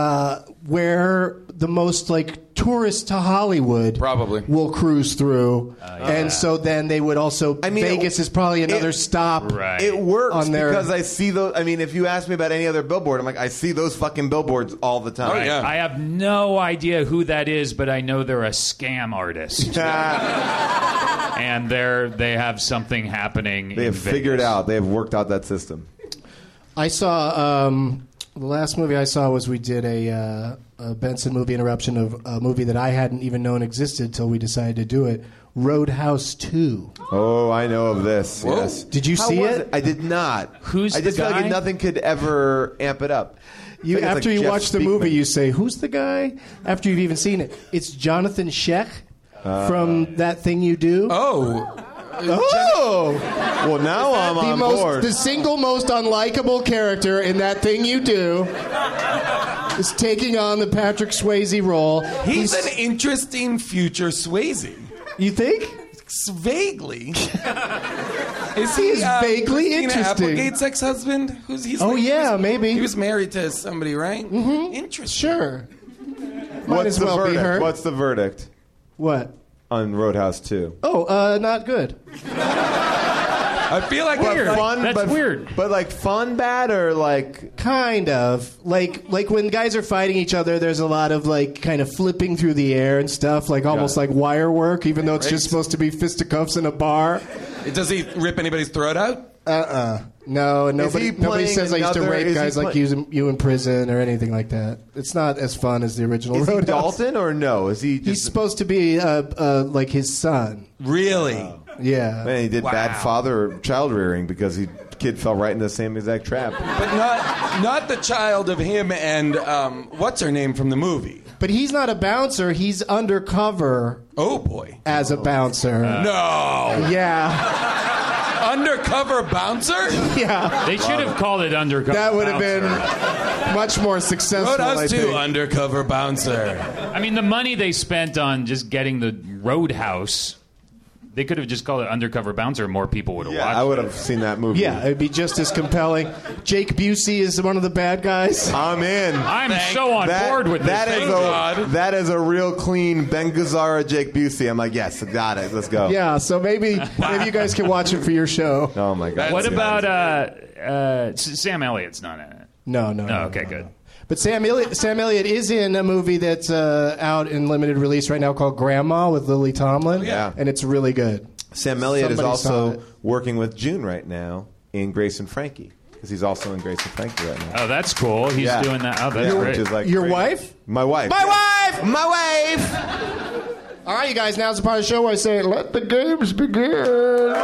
where the most like tourists to Hollywood probably will cruise through, and so then they would also. I mean, Vegas is probably another stop. Right. It works on their, because I see those. I mean, if you ask me about any other billboard, I'm like, I see those fucking billboards all the time. Right. I have no idea who that is, but I know they're a scam artist. And they have something happening. They have figured out. They have worked out that system. I saw the last movie I saw was we did a Benson movie interruption of a movie that I hadn't even known existed until we decided to do it. Roadhouse 2. Oh, I know of this. Whoa. Yes. Did you see was it? I did not. Who's I just the feel guy? like nothing could ever amp it up. You, It's after like you Jeff watch the Speakman. movie, you say, "Who's the guy?" After you've even seen it, it's Jonathan Sheck from That Thing You Do. Oh. Well, now I'm on board. The single most unlikable character in That Thing You Do is taking on the Patrick Swayze role. He's an interesting future Swayze. You think? Vaguely. Is He is vaguely Christina interesting. Applegate's ex-husband? Maybe. He was married to somebody, right? Mm-hmm. Interesting. Sure. What's as the well be verdict? her. What's the verdict What? on Roadhouse 2? Oh, not good. I feel like But weird. fun, That's but, weird. But like fun bad or like Kind of. Like when guys are fighting each other, there's a lot of like kind of flipping through the air and stuff, like almost like wire work, even though it's just supposed to be fisticuffs in a bar. Does he rip anybody's throat out? No, he nobody playing says I used to another- rape is he guys like you in prison or anything like that. It's not as fun as the original is he Roadhouse. Dalton or no? Is he just He's supposed to be like his son. Really? Yeah. Man, he did bad father or child rearing because kid fell right in the same exact trap. But not the child of him and what's her name from the movie? But he's not a bouncer. He's undercover. Oh boy. As a bouncer. No. Yeah. Undercover bouncer? Yeah. They should have called it Undercover That would have Bouncer. been much more successful. I Roadhouse 2, think. undercover bouncer. I mean, the money they spent on just getting the Roadhouse They could have just called it Undercover Bouncer. More people would have watched. I would have seen that movie. Yeah, it'd be just as compelling. Jake Busey is one of the bad guys. I'm in. I'm so on board with that. this. That is a real clean Ben Gazzara, Jake Busey. I'm like, yes, got it. Let's go. Yeah, so maybe you guys can watch it for your show. Oh my God. What about Sam Elliott's not in it? No. Okay, good. But Sam Elliott is in a movie that's out in limited release right now called Grandma with Lily Tomlin. Yeah. And it's really good. Sam Elliott is Somebody saw also it. working with June right now in Grace and Frankie. Because he's also in Grace and Frankie right now. Oh, that's cool. He's doing that. Oh, that's great. Which is like Your crazy. wife? My wife. My wife! My wife! All right, you guys, now's the part of the show where I say, let the games begin.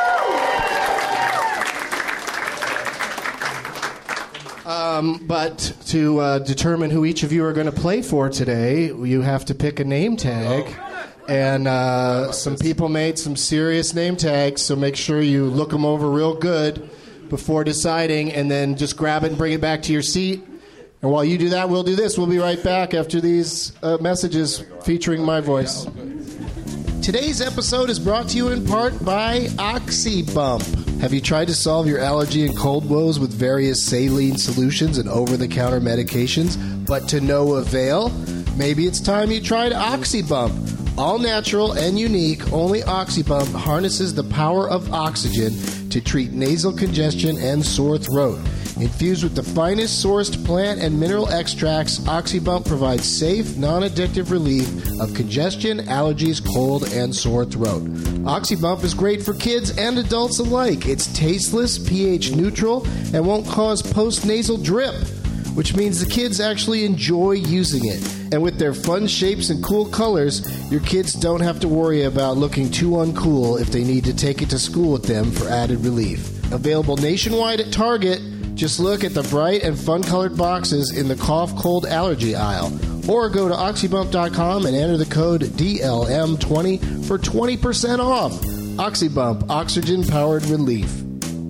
But to determine who each of you are going to play for today, you have to pick a name tag. And some people made some serious name tags, so make sure you look them over real good before deciding, and then just grab it and bring it back to your seat. And while you do that, we'll do this. We'll be right back after these messages featuring my voice. Today's episode is brought to you in part by OxyBump. Have you tried to solve your allergy and cold woes with various saline solutions and over-the-counter medications, but to no avail? Maybe it's time you tried OxyBump. All natural and unique, only OxyBump harnesses the power of oxygen to treat nasal congestion and sore throat. Infused with the finest sourced plant and mineral extracts, OxyBump provides safe, non-addictive relief of congestion, allergies, cold, and sore throat. OxyBump is great for kids and adults alike. It's tasteless, pH neutral, and won't cause post-nasal drip, which means the kids actually enjoy using it. And with their fun shapes and cool colors, your kids don't have to worry about looking too uncool if they need to take it to school with them for added relief. Available nationwide at Target. Just look at the bright and fun-colored boxes in the cough, cold, allergy aisle. Or go to oxybump.com and enter the code DLM20 for 20% off. OxyBump, oxygen-powered relief.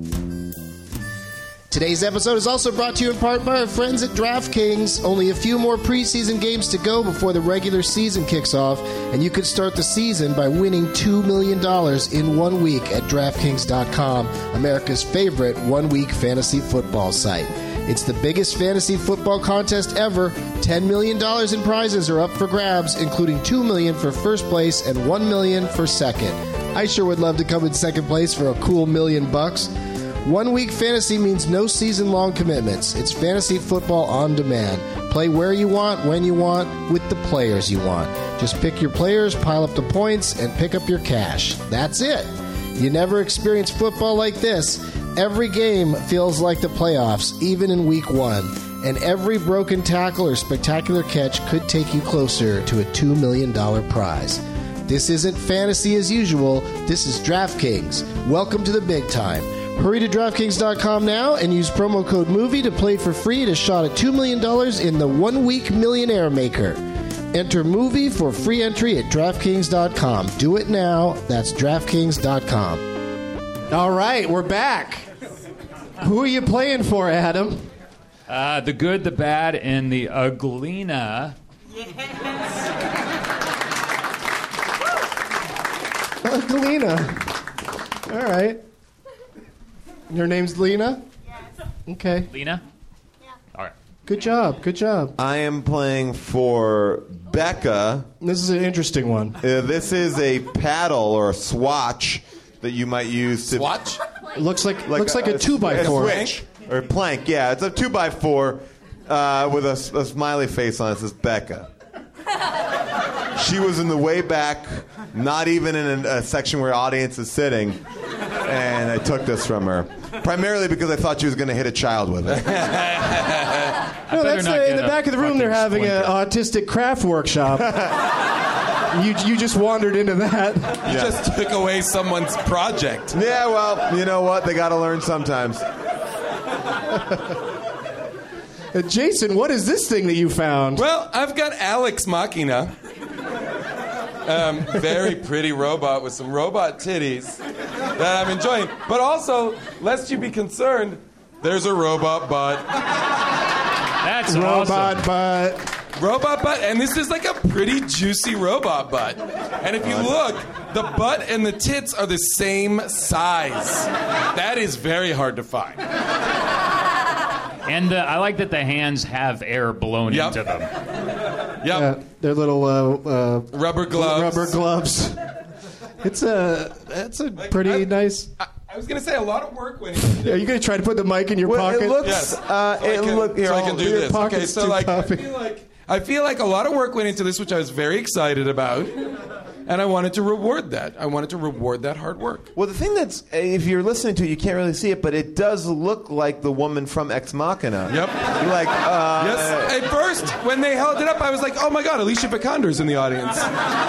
Today's episode is also brought to you in part by our friends at DraftKings. Only a few more preseason games to go before the regular season kicks off, and you could start the season by winning $2 million in 1 week at DraftKings.com, America's favorite one-week fantasy football site. It's the biggest fantasy football contest ever. $10 million in prizes are up for grabs, including $2 million for first place and $1 million for second. I sure would love to come in second place for a cool $1 million. 1 week fantasy means no season-long commitments. It's fantasy football on demand. Play where you want, when you want, with the players you want. Just pick your players, pile up the points, and pick up your cash. That's it. You never experienced football like this. Every game feels like the playoffs, even in week 1. And every broken tackle or spectacular catch could take you closer to a $2 million prize. This isn't fantasy as usual. This is DraftKings. Welcome to the big time. Hurry to DraftKings.com now and use promo code MOVIE to play for free at a shot at $2 million in the 1 week Millionaire Maker. Enter MOVIE for free entry at DraftKings.com. Do it now. That's DraftKings.com. All right, we're back. Who are you playing for, Adam? The good, the bad, and the uglina. Uglina. All right. Your name's Lena? Yes. Okay. Lena? Yeah. All right. Good job. Good job. I am playing for Becca. This is an interesting one. This is a paddle or a swatch that you might use to... Swatch? It looks like a 2x4. A switch. Or a plank, yeah. It's a 2x4 with a smiley face on it. It says Becca. She was in the way back, not even in a section where audience is sitting, and I took this from her. Primarily because I thought she was going to hit a child with it. No, that's in the back of the room. They're having an autistic craft workshop. You just wandered into that. You just took away someone's project. Yeah, well, you know what? They got to learn sometimes. Jason, what is this thing that you found? Well, I've got Alex Machina. Very pretty robot with some robot titties that I'm enjoying. But also, lest you be concerned, there's a robot butt. That's robot awesome. butt. Robot butt, and this is like a pretty juicy robot butt. And if you look, the butt and the tits are the same size. That is very hard to find. And I like that the hands have air blown into them. Yep. They're little rubber gloves. Rubber gloves. It's a pretty nice. I was gonna say a lot of work went into. Are you gonna try to put the mic in your pocket? It looks. Yes. I can do this. Okay, so too like puffy. I feel like a lot of work went into this, which I was very excited about, and I wanted to reward that. I wanted to reward that hard work. Well, the thing that's, if you're listening to it, you can't really see it, but it does look like the woman from Ex Machina. Yep. You're like, yes. At first, when they held it up, I was like, oh my God, Alicia Vikander's in the audience.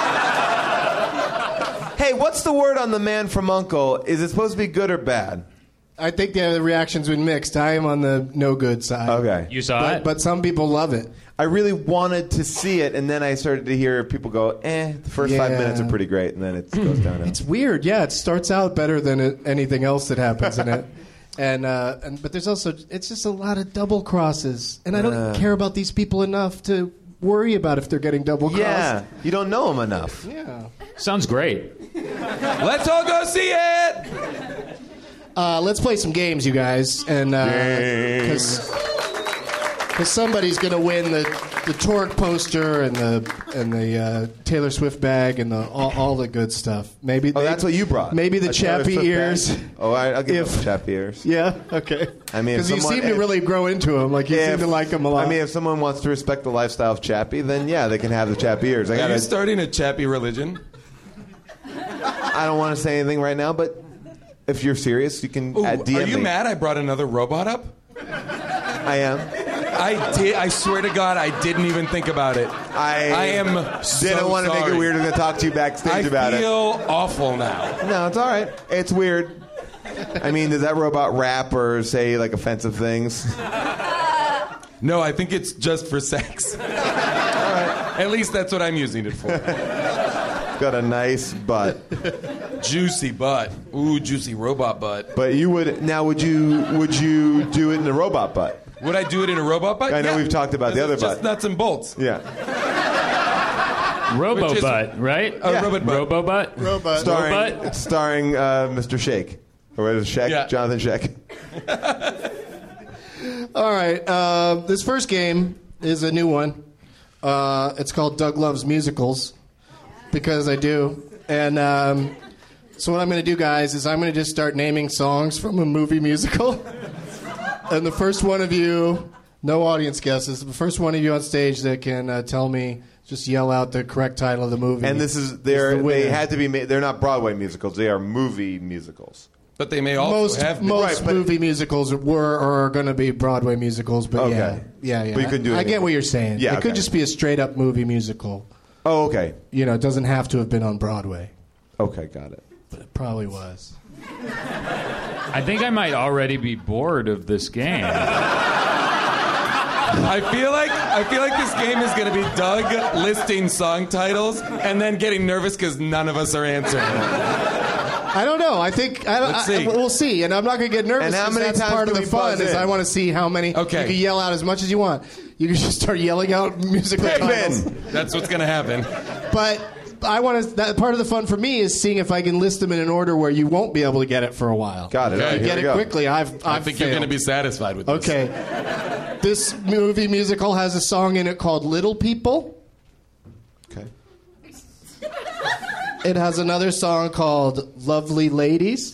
Hey, what's the word on The Man from U.N.C.L.E.? Is it supposed to be good or bad? I think the reaction's been mixed. I am on the no good side. Okay. You saw it? But some people love it. I really wanted to see it, and then I started to hear people go, the first 5 minutes are pretty great, and then it goes downhill. It's weird. Yeah, it starts out better than anything else that happens in it. But there's also, it's just a lot of double crosses. And I don't care about these people enough to worry about if they're getting double crossed. Yeah, you don't know them enough. Yeah. Sounds great. Let's all go see it! Let's play some games, you guys. And because somebody's going to win the Torque poster and the Taylor Swift bag and all the good stuff. Maybe that's what you brought. Maybe the chappy ears. I'll give them chappy ears. Yeah, okay. I mean, because you seem to really grow into them. Like you seem to like them a lot. I mean, if someone wants to respect the lifestyle of chappy, then yeah, they can have the chappy ears. Are you starting a chappy religion? I don't want to say anything right now, but if you're serious, you can DM Are you me. mad I brought another robot up? I am. I did. I swear to God, I didn't even think about it. I am didn't want to make it weird. I'm going to talk to you backstage about it. I feel awful now. No, it's all right. It's weird. I mean, does that robot rap or say like offensive things? No, I think it's just for sex. All right. At least that's what I'm using it for. Got a nice butt. Juicy butt. Ooh, juicy robot butt. But you would you do it in a robot butt? Would I do it in a robot butt? I know we've talked about the other butt. Just nuts and bolts. Yeah. Robo-butt, right? Yeah. Robo-butt? Robot. Starring Mr. Shake. Or what is it, Sheck? Yeah. Jonathan Sheck. All right. This first game is a new one. It's called Doug Loves Musicals. Because I do. And so what I'm going to do, guys, is I'm going to just start naming songs from a movie musical. And the first one of you, no audience guesses, the first one of you on stage that can tell me, just yell out the correct title of the movie. And this is, they had to be made, they're not Broadway musicals, they are movie musicals. But they may also have... Most movie musicals were or are going to be Broadway musicals, but okay. Yeah. But you couldn't do it. I get what you're saying. Yeah, it could just be a straight-up movie musical. Oh, okay. You know, it doesn't have to have been on Broadway. Okay, got it. But it probably was. I think I might already be bored of this game. I feel like this game is going to be Doug listing song titles and then getting nervous because none of us are answering. I don't know. I think Let's see. We'll see, and I'm not going to get nervous. And how many that's times part do of the we fun. buzz Is in? I want to see how many. Okay. You can yell out as much as you want. You can just start yelling out musical titles. That's what's going to happen. But I want to. That part of the fun for me is seeing if I can list them in an order where you won't be able to get it for a while. Got it. Okay. If you get it quickly. I think you're going to be satisfied with this. Okay. This movie musical has a song in it called "Little People." Okay. It has another song called "Lovely Ladies."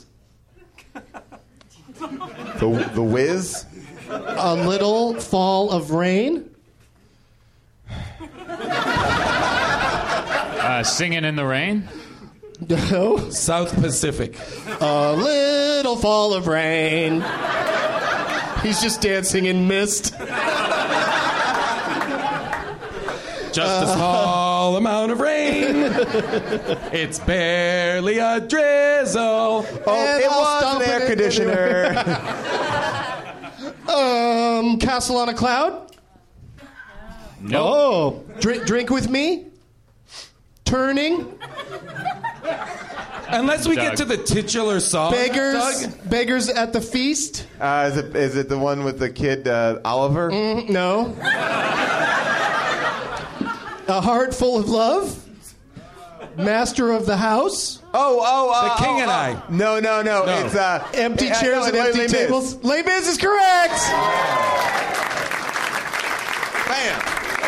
The Wiz. A Little Fall of Rain. Singing in the Rain? No. South Pacific. A little fall of rain. He's just dancing in mist. Just a small amount of rain. It's barely a drizzle. Oh, it was an air conditioner. Castle on a Cloud? No. Oh. Drink with me? Turning? Unless we Doug. get to the titular song, Doug. Beggars at the Feast? Is it the one with the kid Oliver? No. A Heart Full of Love? Master of the House? The King and I. No. It's Empty chairs and empty tables. Les Mis is correct. Bam.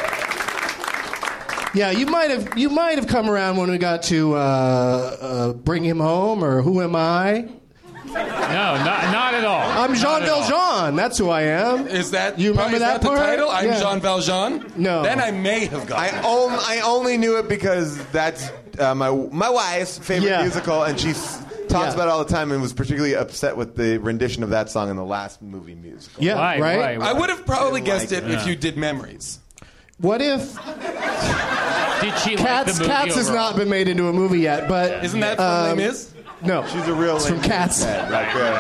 Yeah, you might have come around when we got to Bring Him Home or Who Am I? No, not at all. I'm Jean Valjean. That's who I am. Is that you remember is that the part? title? I'm Yeah. Jean Valjean. No. Then I may have got. I only knew it because that's my wife's favorite musical, and she talks about it all the time, and was particularly upset with the rendition of that song in the last movie musical. Yeah, Why? right. I would have probably guessed it if you did Memories. What if Did she Cats? like the movie Cats has overall? not been made into a movie yet, but Isn't that from Les Mis? no, She's a real. it's from Cats. Right there.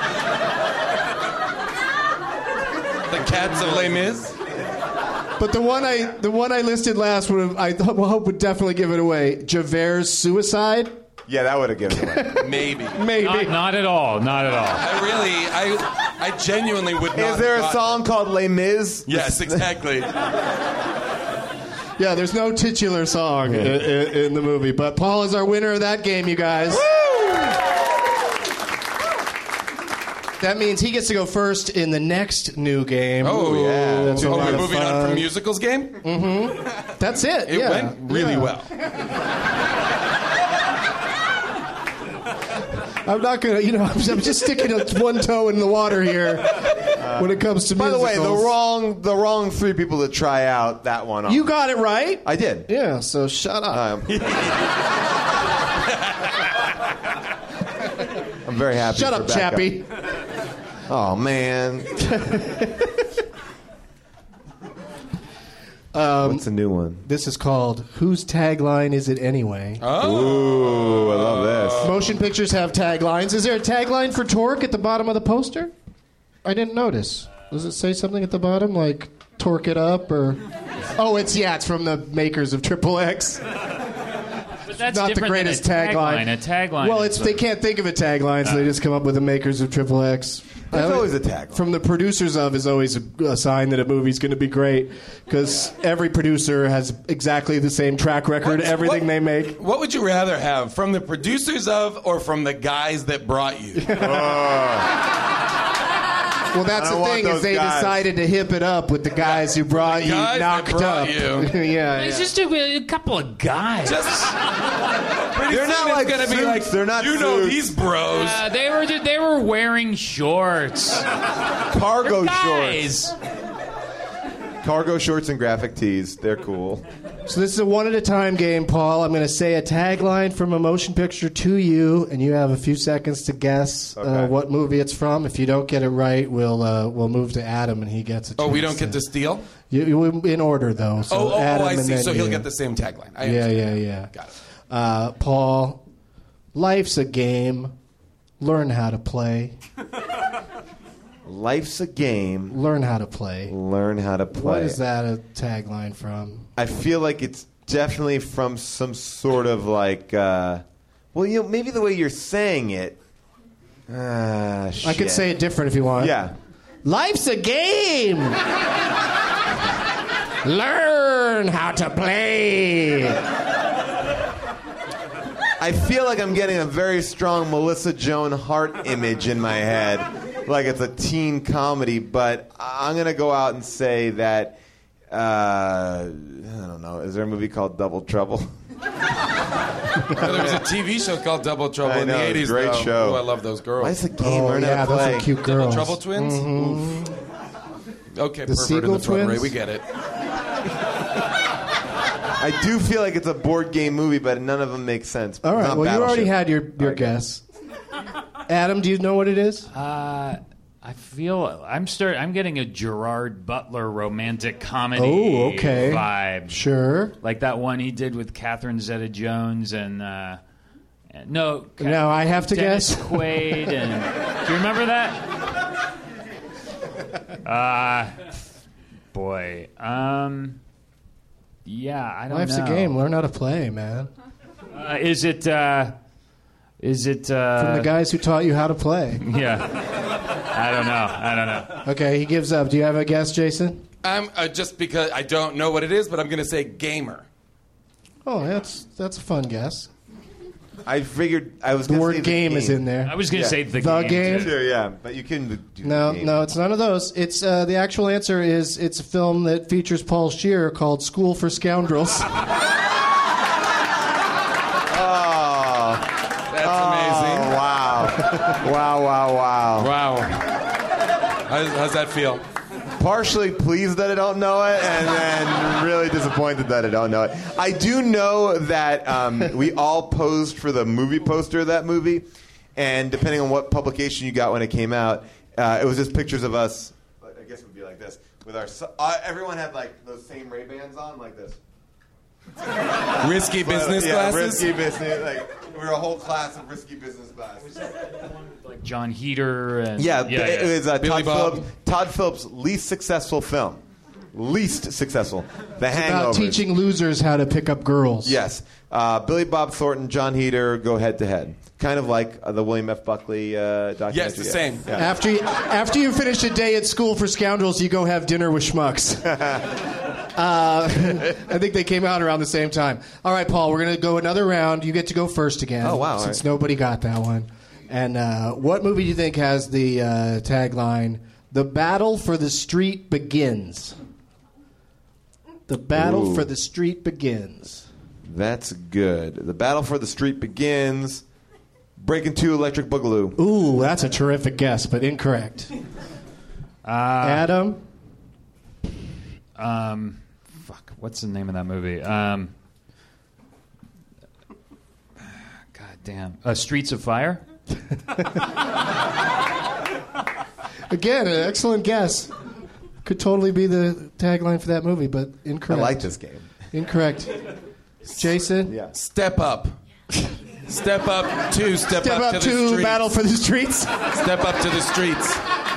The Cats of Les Mis. But the one I listed last would have I hope would definitely give it away. Javert's Suicide. Yeah, that would have given it away. Maybe. Not at all. Not at all. I genuinely would not. Is there a have song called Les Mis? Yes, exactly. Yeah, there's no titular song in the movie, but Paul is our winner of that game, you guys. That means he gets to go first in the next new game. Oh, yeah. That's a lot we're of moving on fun. from musicals game? Mm-hmm. That's it. It went really well. I'm not gonna, I'm just sticking one toe in the water here when it comes to By musicals. the way, the wrong three people to try out that one on. You got it right. I did. Yeah, so shut up. I'm very happy. Shut for up, Becca. Chappie. Oh man. What's a new one? This is called Whose Tagline Is It Anyway? Ooh, I love this. Motion pictures have taglines. Is there a tagline for Torque at the bottom of the poster? I didn't notice. Does it say something at the bottom like "Torque it up" or? Oh, it's from the makers of Triple X. But that's Not the different greatest than a tagline. A tagline. Well, is they can't think of a tagline, so they just come up with the makers of Triple X. There's always a tagline. From the producers of is always a sign that a movie's going to be great because every producer has exactly the same track record. Everything they make. What would you rather have, from the producers of or from the guys that brought you? Well, that's the thing is they decided to hip it up with the guys who brought you Guys that knocked brought up. you. yeah. It's just a couple of guys. Pretty They're soon not it's like gonna be suits. like, They're not you know suits. these bros. They were wearing shorts. Cargo Guys. shorts. Cargo shorts and graphic tees. They're cool. So this is a one-at-a-time game, Paul. I'm going to say a tagline from a motion picture to you, and you have a few seconds to guess what movie it's from. If you don't get it right, we'll move to Adam, and he gets a chance. Oh, we don't get to steal? You in order, though. So Adam I and see. then So he'll you. get the same tagline. Yeah. Got it. Paul, life's a game. Learn how to play. Life's a game. Learn how to play. Learn how to play. What is that a tagline from? I feel like it's definitely from some sort of like, maybe the way you're saying it. I could say it different if you want. Yeah. Life's a game. Learn how to play. I feel like I'm getting a very strong Melissa Joan Hart image in my head. Like it's a teen comedy, but I'm going to go out and say that, I don't know, is there a movie called Double Trouble? There was a TV show called Double Trouble in the 80s. Great though. show. Oh, I love those girls. Life's a game. Learn how to those play. are cute girls. Double Trouble twins? Mhm. Okay, The pervert in Siegel the front, Ray. twins? We get it. I do feel like it's a board game movie, but none of them make sense. All right. Not Well, you already Battleship. had your guess. Adam, do you know what it is? I feel I'm getting a Gerard Butler romantic comedy Oh, okay. vibe. Sure. Like that one he did with Catherine Zeta-Jones and no. Now I have to Dennis guess. Quaid and do you remember that? Boy. Yeah, I don't Life's know. a game. Learn how to play, man. Is it From the guys who taught you how to play. yeah. I don't know. Okay, he gives up. Do you have a guess, Jason? I'm just because I don't know what it is, but I'm going to say gamer. Oh, that's a fun guess. I figured I was The gonna word say game is in there. I was going to say the The game. game? Sure, yeah, but you can do No, the game. no, it's none of those. It's the actual answer is it's a film that features Paul Scheer called School for Scoundrels. That's amazing. Wow. How's that feel? Partially pleased that I don't know it, and then really disappointed that I don't know it. I do know that we all posed for the movie poster of that movie, and depending on what publication you got when it came out, it was just pictures of us. I guess it would be like this with our. Everyone had like those same Ray-Bans on, like this. Risky business yeah, glasses? risky business. Like we were a whole class of risky business glasses. Like John Heater and It was Billy Bob. Todd Phillips' least successful film. Least successful. The It's Hangover. about teaching losers how to pick up girls. Yes. Billy Bob Thornton, John Heater go head to head. Kind of like the William F. Buckley documentary. Yes, the same. Yeah. After you finish a day at School for Scoundrels, you go have dinner with schmucks. I think they came out around the same time. All right, Paul, we're going to go another round. You get to go first again. Oh, wow. Since nobody got that one. And what movie do you think has the tagline, "The battle for the street begins"? The battle for the street begins. That's good. The battle for the street begins. Breaking 2 Electric Boogaloo. Ooh, that's a terrific guess, but incorrect. Adam? Fuck, what's the name of that movie? God damn. Streets of Fire? Again, an excellent guess. Could totally be the tagline for that movie, but incorrect. I like this game. Incorrect. Jason? Yeah. Step Up. Step Up 2. Step Up to the to streets. Battle for the Streets. Step Up to the streets.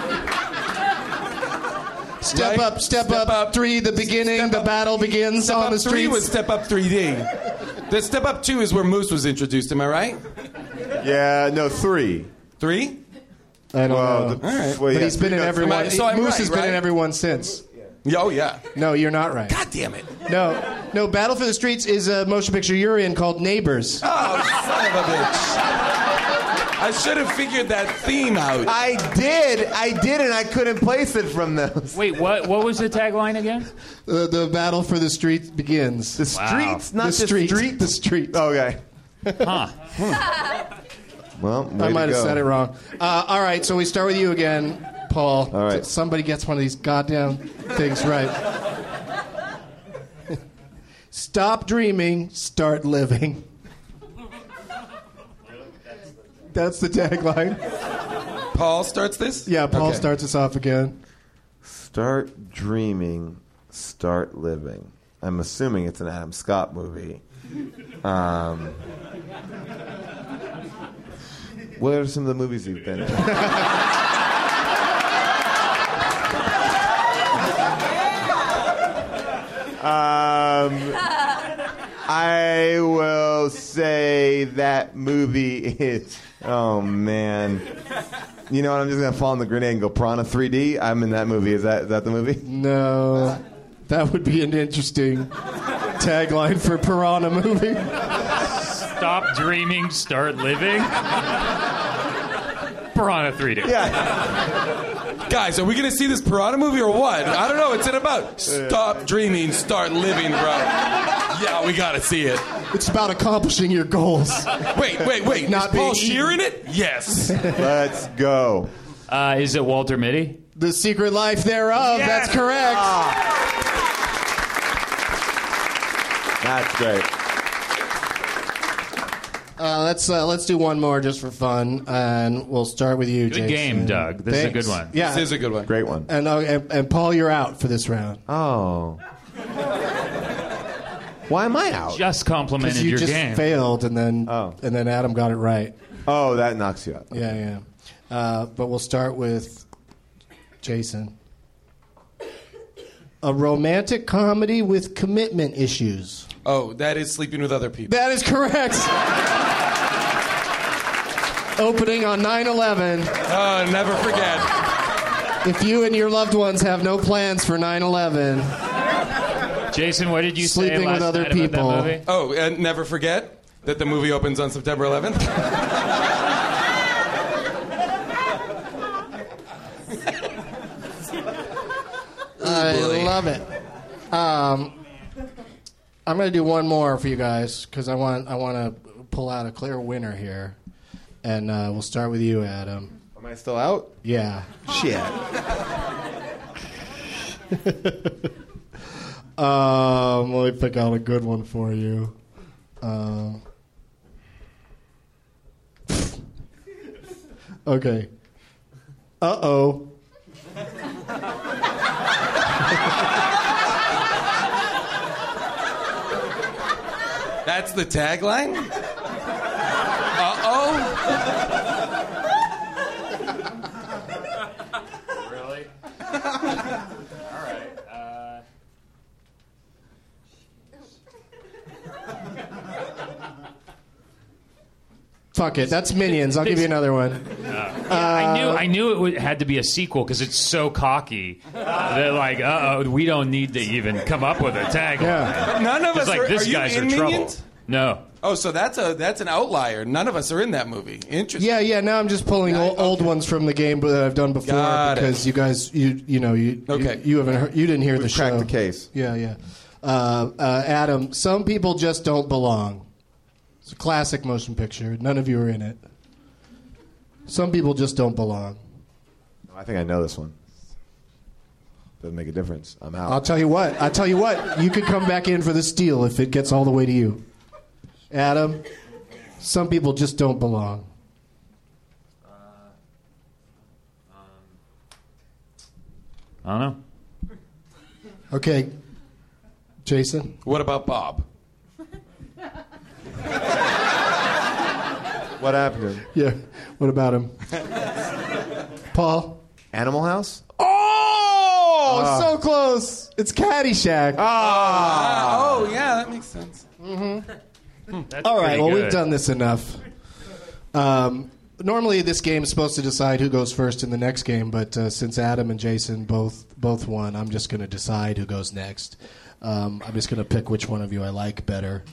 Step Right? up, step up. 3, the beginning, the battle begins Step on Up the 3 streets. was Step Up 3D. The Step Up 2 is where Moose was introduced. Am I right? Yeah, no, 3. 3? I don't know. All right. But he's been in everyone. So I'm Moose right, has been in right? everyone since. Oh, yeah. No, you're not right. God damn it. No, Battle for the Streets is a motion picture you're in called Neighbors. Oh, son of a bitch. I should have figured that theme out. I did, and I couldn't place it from those. Wait, what was the tagline again? The Battle for the Streets begins. The streets, not the just street. street. The street. Okay. Huh. Well, I might have said it wrong. All right, so we start with you again, Paul. All right. Somebody gets one of these goddamn things right. Stop dreaming, start living. That's the tagline. Paul starts this? Yeah, Paul Okay. starts us off again. Start dreaming, start living. I'm assuming it's an Adam Scott movie. What are some of the movies you've been in? I will say that movie is. Oh man! You know what? I'm just gonna fall in the grenade and go Piranha 3D. I'm in that movie. Is that the movie? No, that would be an interesting tagline for a Piranha movie. Stop dreaming, start living. Piranha 3D. Yeah. Guys, are we going to see this Piranha movie or what? I don't know. What's it about? Stop dreaming, start living, bro. Yeah, we got to see it. It's about accomplishing your goals. Wait. Not Is Paul being Scheer in it? Yes. Let's go. Is it Walter Mitty? The Secret Life Thereof. Yes! That's correct. That's great. Let's do one more just for fun, and we'll start with you, Good Jason. game, Doug. This is a good one. Yeah, This is a good one. Great one. and Paul, you're out for this round. Oh. Why am I out? Just Because complimented you your just game. failed, and then Adam got it right. Oh, that knocks you out. Yeah. But we'll start with Jason. A romantic comedy with commitment issues. Oh, that is Sleeping with Other People. That is correct. Opening on 9/11. Oh, never forget. If you and your loved ones have no plans for 9/11, Jason, what did you Sleeping say last with other night people. about that movie? Oh, and never forget that the movie opens on September 11th. I love it. I'm going to do one more for you guys because I want to pull out a clear winner here, and we'll start with you, Adam. Am I still out? Yeah. Shit. Let me pick out a good one for you. Okay. Uh-oh. That's the tagline? Uh-oh. Really? All right. Fuck it. That's Minions. I'll give you another one. I knew it had to be a sequel because it's so cocky. They're like, we don't need to even come up with a tagline. Yeah. But none of us like, are. this Are you guy's in in trouble. Minions? No. Oh, so that's an outlier. None of us are in that movie. Interesting. Yeah. Now I'm just pulling old ones from the game that I've done before Got because it. you guys, you Okay. you haven't heard, you didn't hear the We've show. cracked the case. Yeah. Adam, some people just don't belong. It's a classic motion picture. None of you are in it. Some people just don't belong. I think I know this one. Doesn't make a difference. I'm out. I'll tell you what. You could come back in for the steal if it gets all the way to you. Adam, some people just don't belong. I don't know. Okay. Jason? What about Bob? What happened to him? Yeah. What about him? Paul? Animal House? Oh, so close. It's Caddyshack. Oh, yeah, that makes sense. That's All right, pretty well, good. we've done this enough. Normally, this game is supposed to decide who goes first in the next game, but since Adam and Jason both won, I'm just going to decide who goes next. I'm just going to pick which one of you I like better.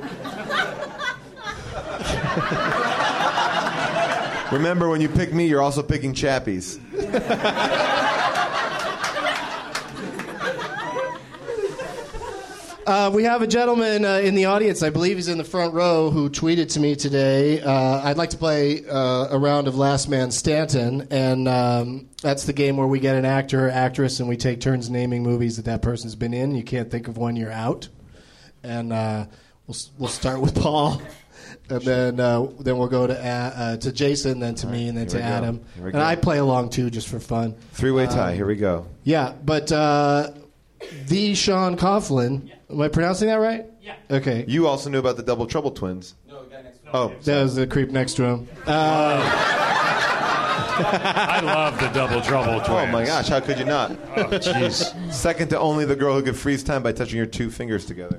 Remember, when you pick me, you're also picking Chappies. We have a gentleman in the audience, I believe he's in the front row, who tweeted to me today, I'd like to play a round of Last Man Stanton, and that's the game where we get an actor or actress and we take turns naming movies that person's been in. You can't think of one, you're out. And we'll start with Paul, and then we'll go to Jason, then to me, and then to Adam. And I play along too, just for fun. Three-way tie. Here we go. Yeah, but the Sean Coughlin. Am I pronouncing that right? Yeah. Okay. You also knew about the Double Trouble twins. No, the guy next to Oh, That was the creep next to him. I love the Double Trouble twins. oh my gosh! How could you not? Oh, jeez. Second to only the girl who could freeze time by touching your two fingers together.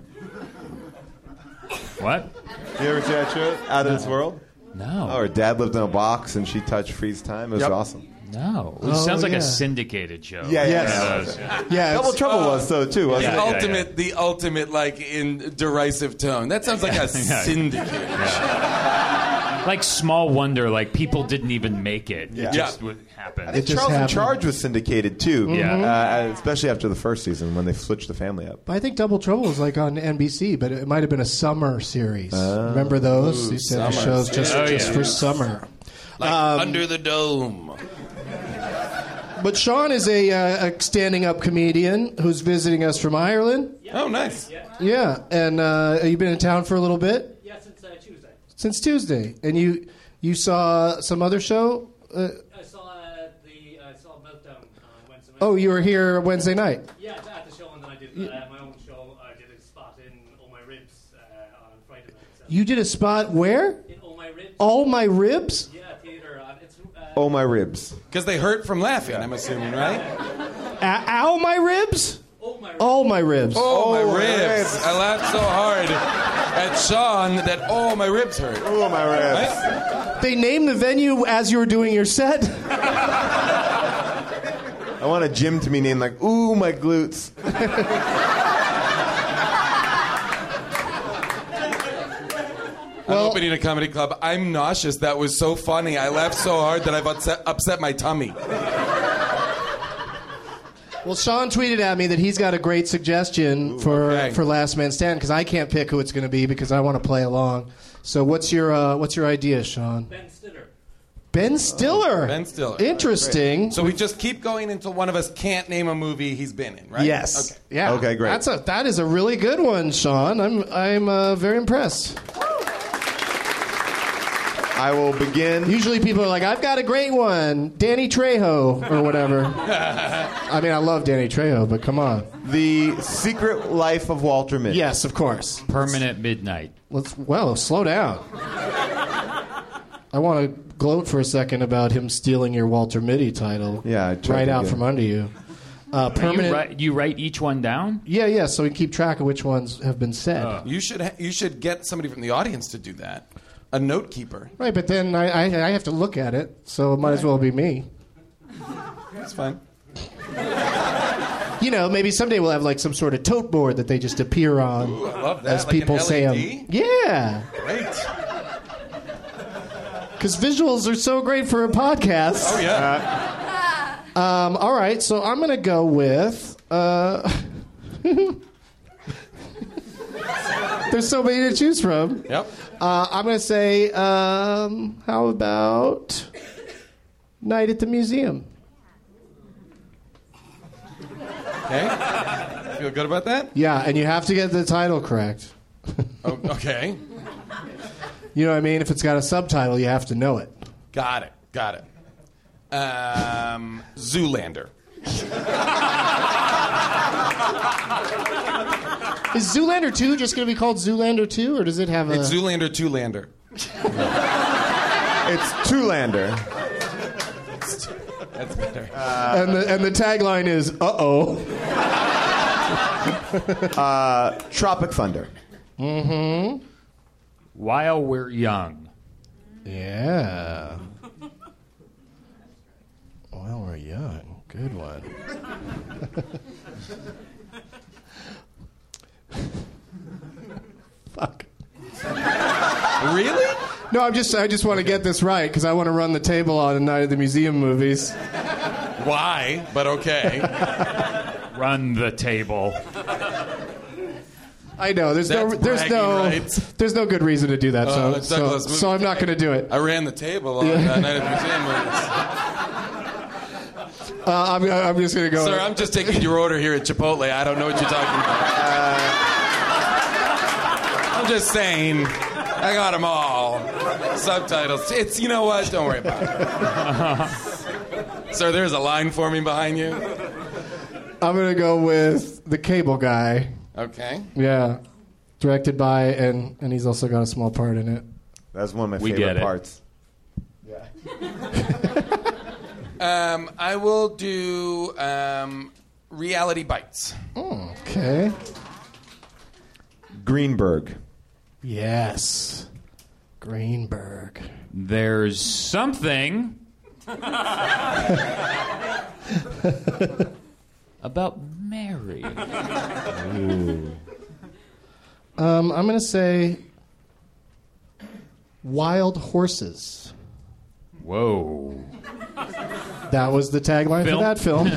What? You ever see that show? Out of This World? No. Oh, her dad lived in a box and she touched freeze time. It was awesome. No. It sounds like yeah. a syndicated show. Yeah, Yes. Yeah. Yeah, Double it's- Trouble was so too, wasn't Yeah. it? The ultimate, like, in derisive tone. That sounds like a syndicate. Like Small Wonder, like people didn't even make it. Yeah. It just would happen. I think It just Charles in happened. Charge was syndicated too. Yeah. Especially after the first season when they switched the family up. But I think Double Trouble was like on NBC, but it might have been a summer series. Remember those? You said the summer. shows just Oh, yeah. for summer. Like, Under the Dome. But Sean is a standing-up comedian who's visiting us from Ireland. Oh, nice. Yeah, and you've been in town for a little bit? Yeah, since Tuesday. Since Tuesday. And you saw some other show? I saw Meltdown on Wednesday night. Oh, you were here Wednesday night. Yeah, at the show, and then I did my own show. I did a spot in All My Ribs on Friday night. So. You did a spot where? In All My Ribs. All My Ribs? Yeah, theater. It's Oh, my ribs. Because they hurt from laughing, I'm assuming, right? Ow, My Ribs? All My Ribs. All My Ribs. Oh, my my ribs. ribs. I laughed so hard at Sean that all my ribs hurt. Oh, my ribs. Right? They named the venue as you were doing your set? I want a gym to be named like, ooh, my glutes. I'm opening a comedy club. I'm nauseous. That was so funny. I laughed so hard that I've upset my tummy. Well, Sean tweeted at me that he's got a great suggestion for Last Man Standing because I can't pick who it's going to be because I want to play along. So what's your idea, Sean? Ben Stiller. Ben Stiller. Ben Stiller. Interesting. So we just keep going until one of us can't name a movie he's been in, right? Yes. Okay. Yeah. Okay, great. That is a really good one, Sean. I'm very impressed. I will begin. Usually people are like, I've got a great one. Danny Trejo or whatever. I mean, I love Danny Trejo, but come on. The Secret Life of Walter Mitty. Yes, of course. Permanent Midnight. Slow down. I want to gloat for a second about him stealing your Walter Mitty title. Yeah, right out from under you. Permanent. You write each one down? Yeah. So we keep track of which ones have been said. You should get somebody from the audience to do that. A note keeper. Right, but then I have to look at it, so it might as well be me. That's fine. Maybe someday we'll have like some sort of tote board that they just appear on. Ooh, I love that. As like people an say LED? them. Yeah. Great. Because visuals are so great for a podcast. Oh, yeah. All right, so I'm going to go with... There's so many to choose from. Yep. I'm going to say, how about Night at the Museum? Okay. Feel good about that? Yeah, and you have to get the title correct. Oh, okay. You know what I mean? If it's got a subtitle, you have to know it. Got it. Zoolander. Is Zoolander 2 just going to be called Zoolander 2, or does it have a... It's Zoolander, Two-lander. It's Two-lander. That's better. And the tagline is, uh-oh. Tropic Thunder. Mm-hmm. While We're Young. Yeah. While We're Young. Good one. Fuck. Really? No, I just want to get this right because I want to run the table on a Night at the Museum movies. Why? But okay. Run the table. I know. There's That's no good reason to do that. So I'm not going to do it. I ran the table on Night at the Museum movies. I'm just going to go. Sir, I'm just taking your order here at Chipotle. I don't know what you're talking about. I'm just saying. I got them all. Subtitles. It's, you know what? Don't worry about it. Sir, there's a line forming behind you. I'm going to go with The Cable Guy. Okay. Yeah. Directed by, and he's also got a small part in it. That's one of my favorite parts. Yeah. I will do Reality Bites. Oh, okay. Greenberg. Yes. Greenberg. There's something about Mary. I'm going to say Wild Horses. Whoa. That was the tagline for that film.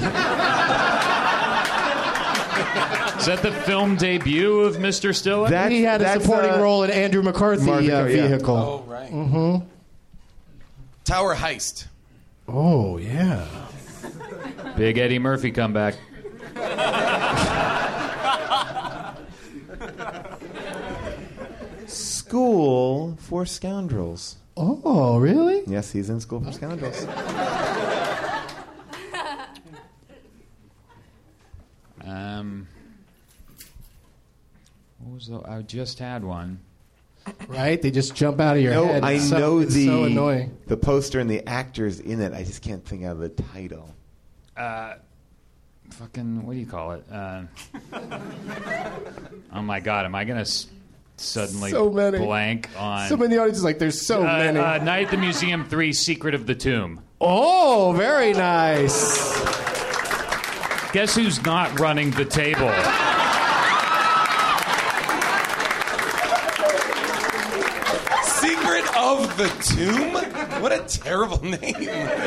Is that the film debut of Mr. Stiller? He had a supporting role in Andrew McCarthy vehicle. Oh, right. Mm-hmm. Tower Heist. Oh, yeah. Big Eddie Murphy comeback. School for Scoundrels. Oh, really? Yes, he's in School for Scoundrels. What was the? I just had one. Right? They just jump out of your head. I It's know it's so annoying. the poster and the actors in it. I just can't think of the title. Fucking, what do you call it? Oh my God, am I gonna suddenly So many. blank on? Someone in the audience is like, there's so many. Night at the Museum 3: Secret of the Tomb. Oh, very nice. Guess who's not running the table? Secret of the Tomb? What a terrible name.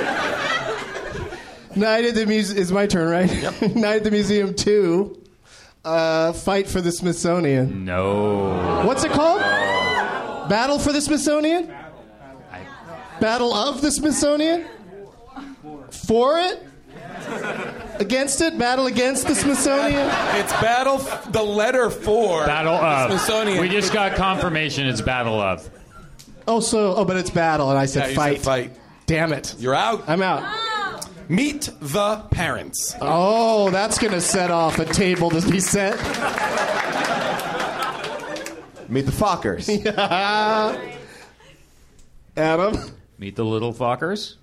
Night at the Museum. It's my turn, right? Yep. Night at the Museum 2. Fight for the Smithsonian. No. What's it called? Battle for the Smithsonian? Battle of the Smithsonian? For it? Against it? Battle against the Smithsonian? It's battle, the letter for Battle the of. Smithsonian. We just got confirmation it's Battle of. But it's battle, and I said you fight. said fight. Damn it. You're out. I'm out. Meet the Parents. Oh, that's going to set off a table to be set. Meet the Fockers. Yeah. Adam? Meet the Little Fockers.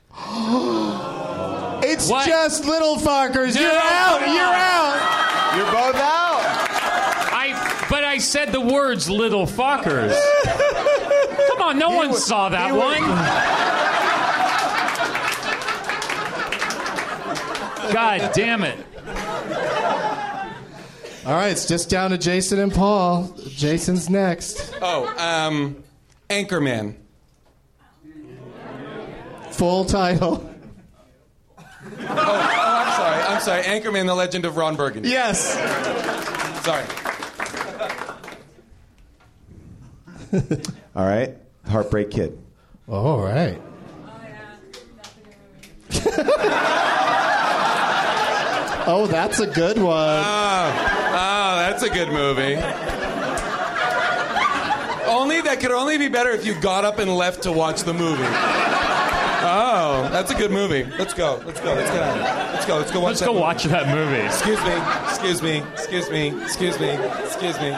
It's What? just Little Fockers. No. You're out. You're out. You're both out. But I said the words Little Fockers. Come on, no one saw that one. God damn it. All right, it's just down to Jason and Paul. Jason's next. Anchorman. Full title. I'm sorry. Anchorman, The Legend of Ron Burgundy. Yes. Sorry. All right. Heartbreak Kid. All right. Oh, that's a good one. That's a good movie. That could only be better if you got up and left to watch the movie. Oh, that's a good movie. Let's go. Let's get out of here. Let's go watch Let's go watch that movie. Excuse me.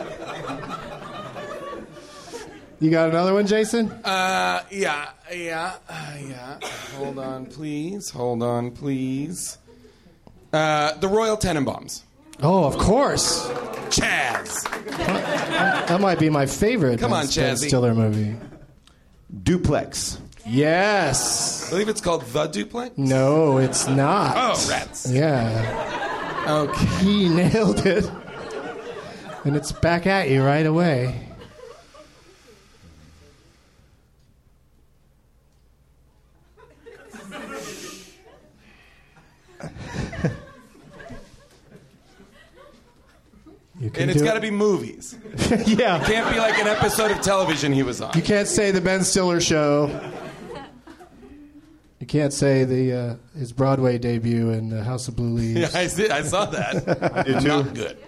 You got another one, Jason? Yeah. Hold on, please. The Royal Tenenbaums. Oh, of course. Chaz. That might be my favorite Come on, Ben Chazzy. Stiller movie. Duplex. Yes. I believe it's called The Duplex. No, it's not. Oh, rats. Yeah. Okay. He nailed it. And it's back at you right away. And it's got to be movies. Yeah. It can't be like an episode of television he was on. You can't say the Ben Stiller show. You can't say the his Broadway debut in House of Blue Leaves. Yeah, I saw that. I did too. Not good.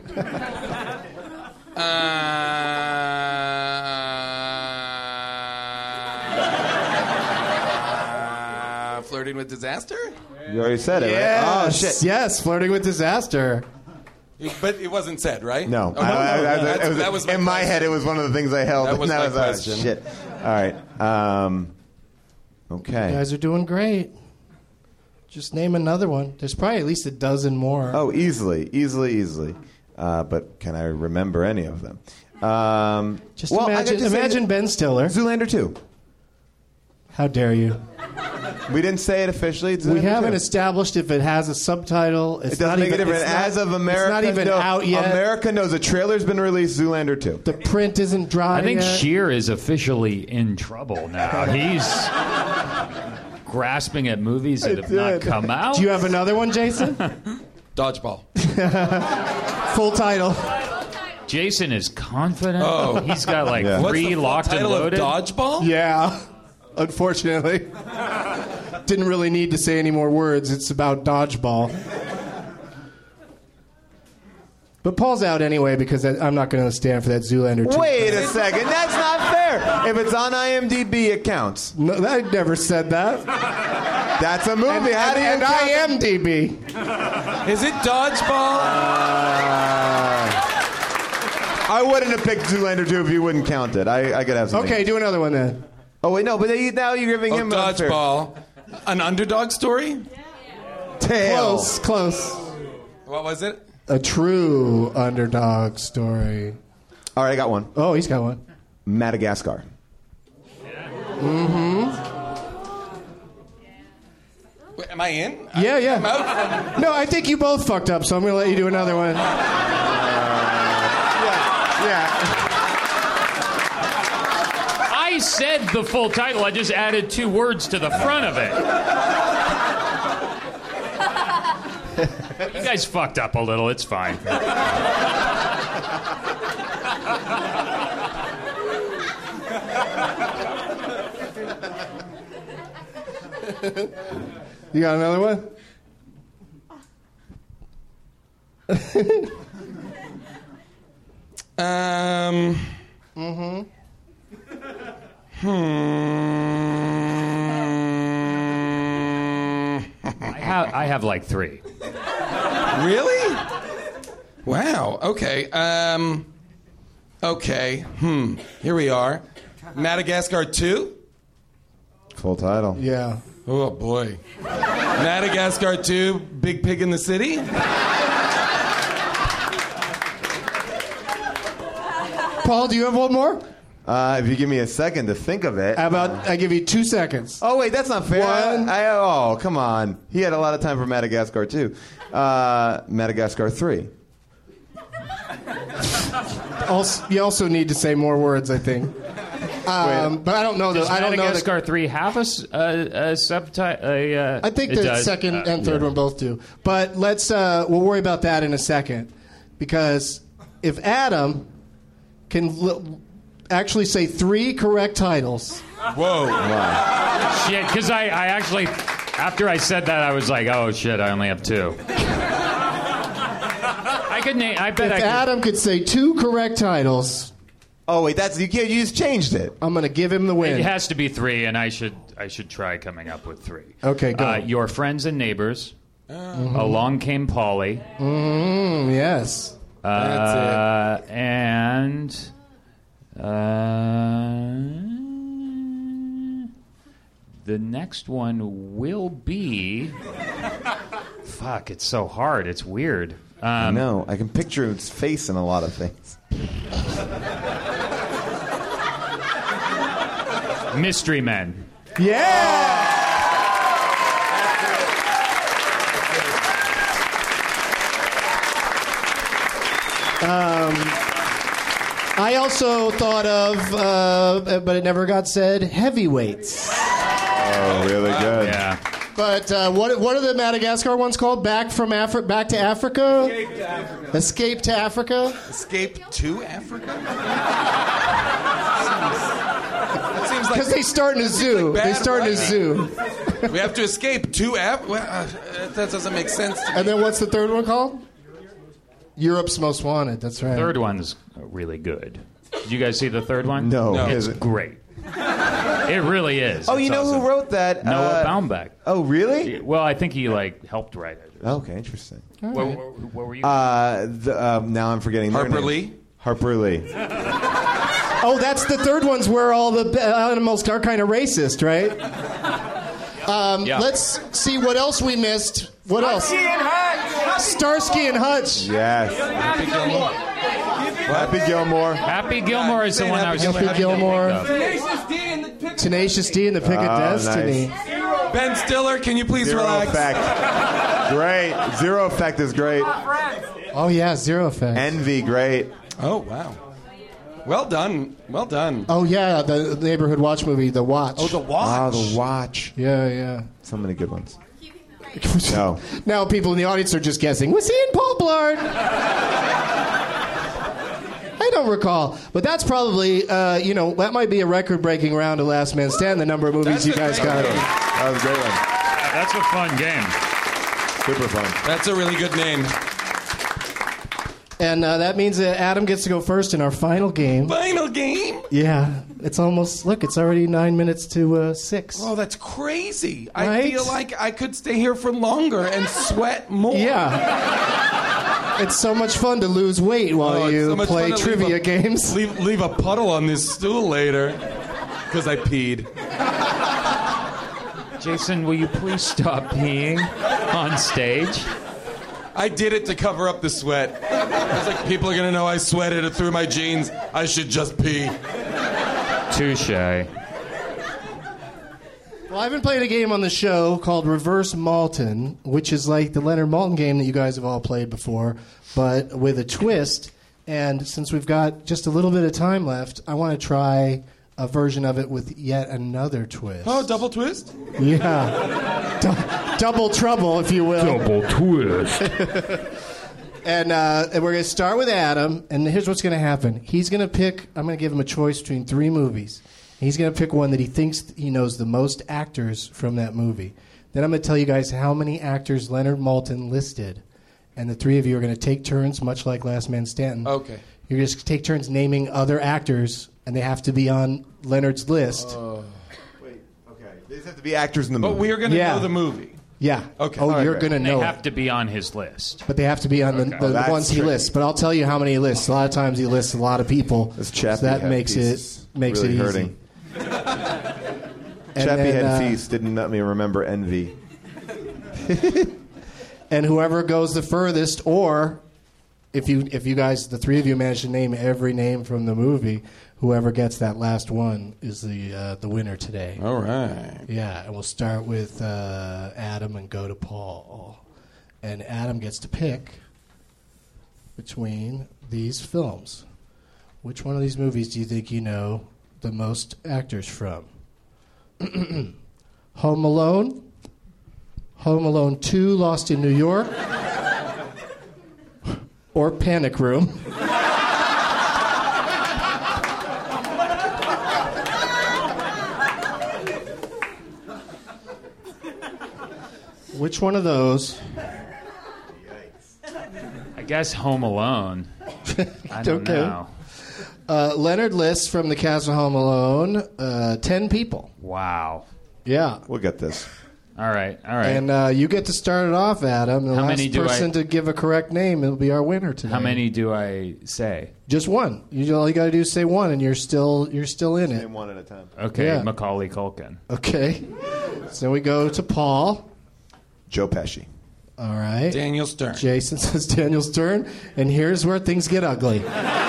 Flirting with Disaster? You already said it, Yes. right? Oh, shit. Yes, Flirting with Disaster. But it wasn't said, right? No. Oh, that was in my head, it was one of the things I held. That was my oh, question. shit. All right. Okay. You guys are doing great. Just name another one. There's probably at least a dozen more. Oh, easily. But can I remember any of them? Just imagine Ben Stiller. Zoolander 2. How dare you? We didn't say it officially. It's We Zoolander haven't 2. established if it has a subtitle. It doesn't make a difference. As of America, it's not even out yet. America knows a trailer's been released. Zoolander 2. The print isn't dry I think yet. Sheer is officially in trouble now. He's grasping at movies that have not come out. Do you have another one, Jason? Dodgeball. Full title. Jason is confident. Oh. He's got like What's three the full locked and title of loaded. Dodgeball? Yeah. Unfortunately. Didn't really need to say any more words. It's about dodgeball. But Paul's out anyway because I'm not going to stand for that Zoolander 2. Wait a second. That's not fair. If it's on IMDb, it counts. No, I never said that. That's a movie. How do you and count IMDb. Is it Dodgeball? I wouldn't have picked Zoolander 2 if you wouldn't count it. I could have something. Okay, do another one then. Oh, wait, no, but now you're giving him unfair. Dodgeball. An underdog story? Tail. Close. What was it? A true underdog story. All right, I got one. Oh, he's got one. Madagascar. Mm-hmm. Am I in? Yeah. I'm out from... No, I think you both fucked up, so I'm going to let you do another one. I said the full title. I just added 2 words to the front of it. You guys fucked up a little. It's fine. You got another one? I have like 3. Really? Wow. Okay. Okay. Here we are. Madagascar 2? Full title. Yeah. Oh, boy. Madagascar 2, Big Pig in the City? Paul, do you have one more? If you give me a second to think of it. How about I give you 2 seconds? Oh, wait, that's not fair. Oh, come on. He had a lot of time for Madagascar, too. Madagascar 3. You also need to say more words, I think. But I don't know. Does Madagascar 3 have a subtitle? I think the second and third one both do. But we'll worry about that in a second. Because if Adam can actually say 3 correct titles. Whoa. Wow. Shit, because I actually, after I said that, I was like, oh shit, I only have 2. I could name. I bet if Adam could say 2 correct titles. Oh wait, you just changed it. I'm going to give him the win. It has to be 3, and I should try coming up with 3. Okay, go. Your Friends and Neighbors. Along Came Polly. Yes. That's it. And the next one will be. Fuck! It's so hard. It's weird. I know. I can picture his face in a lot of things. Mystery Men. Yeah! I also thought of, but it never got said, Heavyweights. Oh, really good. Yeah. But what are the Madagascar ones called? Back to Africa? Escape to Africa? Escape to Africa? Because they start in a zoo. Like they start in a zoo. We have to escape to Africa? That doesn't make sense to me. And then what's the third one called? Europe's Most Wanted. That's right. Third one's really good. Did you guys see the third one? No. It's great. It really is. Oh, It's you know awesome. who wrote that? Noah Baumbach. Oh, really? Well, I think he helped write it. Okay, interesting. What were you? Now I'm forgetting their Harper names. Lee? Harper Lee. Oh, that's the third one's where all the animals are kind of racist, right? Yeah. Let's see what else we missed. What else? Starsky and Hutch. Yes. Happy Gilmore. Happy Gilmore is the one I was Happy trying to Gilmore. think of. Tenacious D and the Pick of Destiny. Nice. Ben Stiller, can you please Zero relax? Effect. Great. Zero Effect is great. Oh, yeah, Zero Effect. Envy, great. Oh, wow. Well done. Well done. Oh, yeah, the Neighborhood Watch movie, The Watch. Oh, The Watch. The Watch. Yeah. So many good ones. No. Now people in the audience are just guessing. Was he in Paul Blart? I don't recall. But that's probably, that might be a record-breaking round of Last Man Stand, the number of movies you guys got. That was a great one. That's a fun game. Super fun. That's a really good name. And that means that Adam gets to go first in our final game. Final game? Yeah. It's almost, it's already 9 minutes to 6. Oh, that's crazy. I Right? feel like I could stay here for longer and sweat more. Yeah. It's so much fun to lose weight while it's you so much play fun to trivia games. Leave a puddle on this stool later because I peed. Jason, will you please stop peeing on stage? I did it to cover up the sweat. I was like, people are going to know I sweated it through my jeans. I should just pee. Touche. Well, I've been playing a game on the show called Reverse Malton, which is like the Leonard Maltin game that you guys have all played before, but with a twist. And since we've got just a little bit of time left, I want to try a version of it with yet another twist. Oh, double twist? Yeah. Double trouble, if you will. Double twist. And we're going to start with Adam, and here's what's going to happen. He's going to pick, I'm going to give him a choice between 3 movies. He's going to pick one that he thinks he knows the most actors from that movie. Then I'm going to tell you guys how many actors Leonard Maltin listed. And the 3 of you are going to take turns, much like Last Man Standing. Okay. You're just take turns naming other actors, and they have to be on Leonard's list. Wait, okay. These have to be actors in the movie. But we are going to know the movie. Yeah. Okay. Oh, you're going to know They it. have to be on his list. But they have to be on the that's ones he tricky. lists. But I'll tell you how many he lists. A lot of times he lists a lot of people. This Chappie so that Head makes piece it makes really it easy. hurting. And Chappie then, Head Feast didn't let me remember Envy. And whoever goes the furthest, or if you guys, the 3 of you, manage to name every name from the movie, whoever gets that last one is the winner today. All right. Yeah, and we'll start with Adam and go to Paul. And Adam gets to pick between these films. Which one of these movies do you think you know the most actors from? Home Alone, Home Alone 2, Lost in New York, or Panic Room. Which one of those? I guess Home Alone. I don't know. Leonard lists from the cast of Home Alone 10 people. Wow. Yeah. We'll get this. All right. And you get to start it off, Adam. The How last many do person to give a correct name will be our winner today. How many do I say? Just one. All you got to do is say one, and you're still in it. Name one at a time. Okay, Yeah. Macaulay Culkin. Okay. So we go to Paul. Joe Pesci. All right. Daniel Stern. Jason says Daniel Stern. And here's where things get ugly.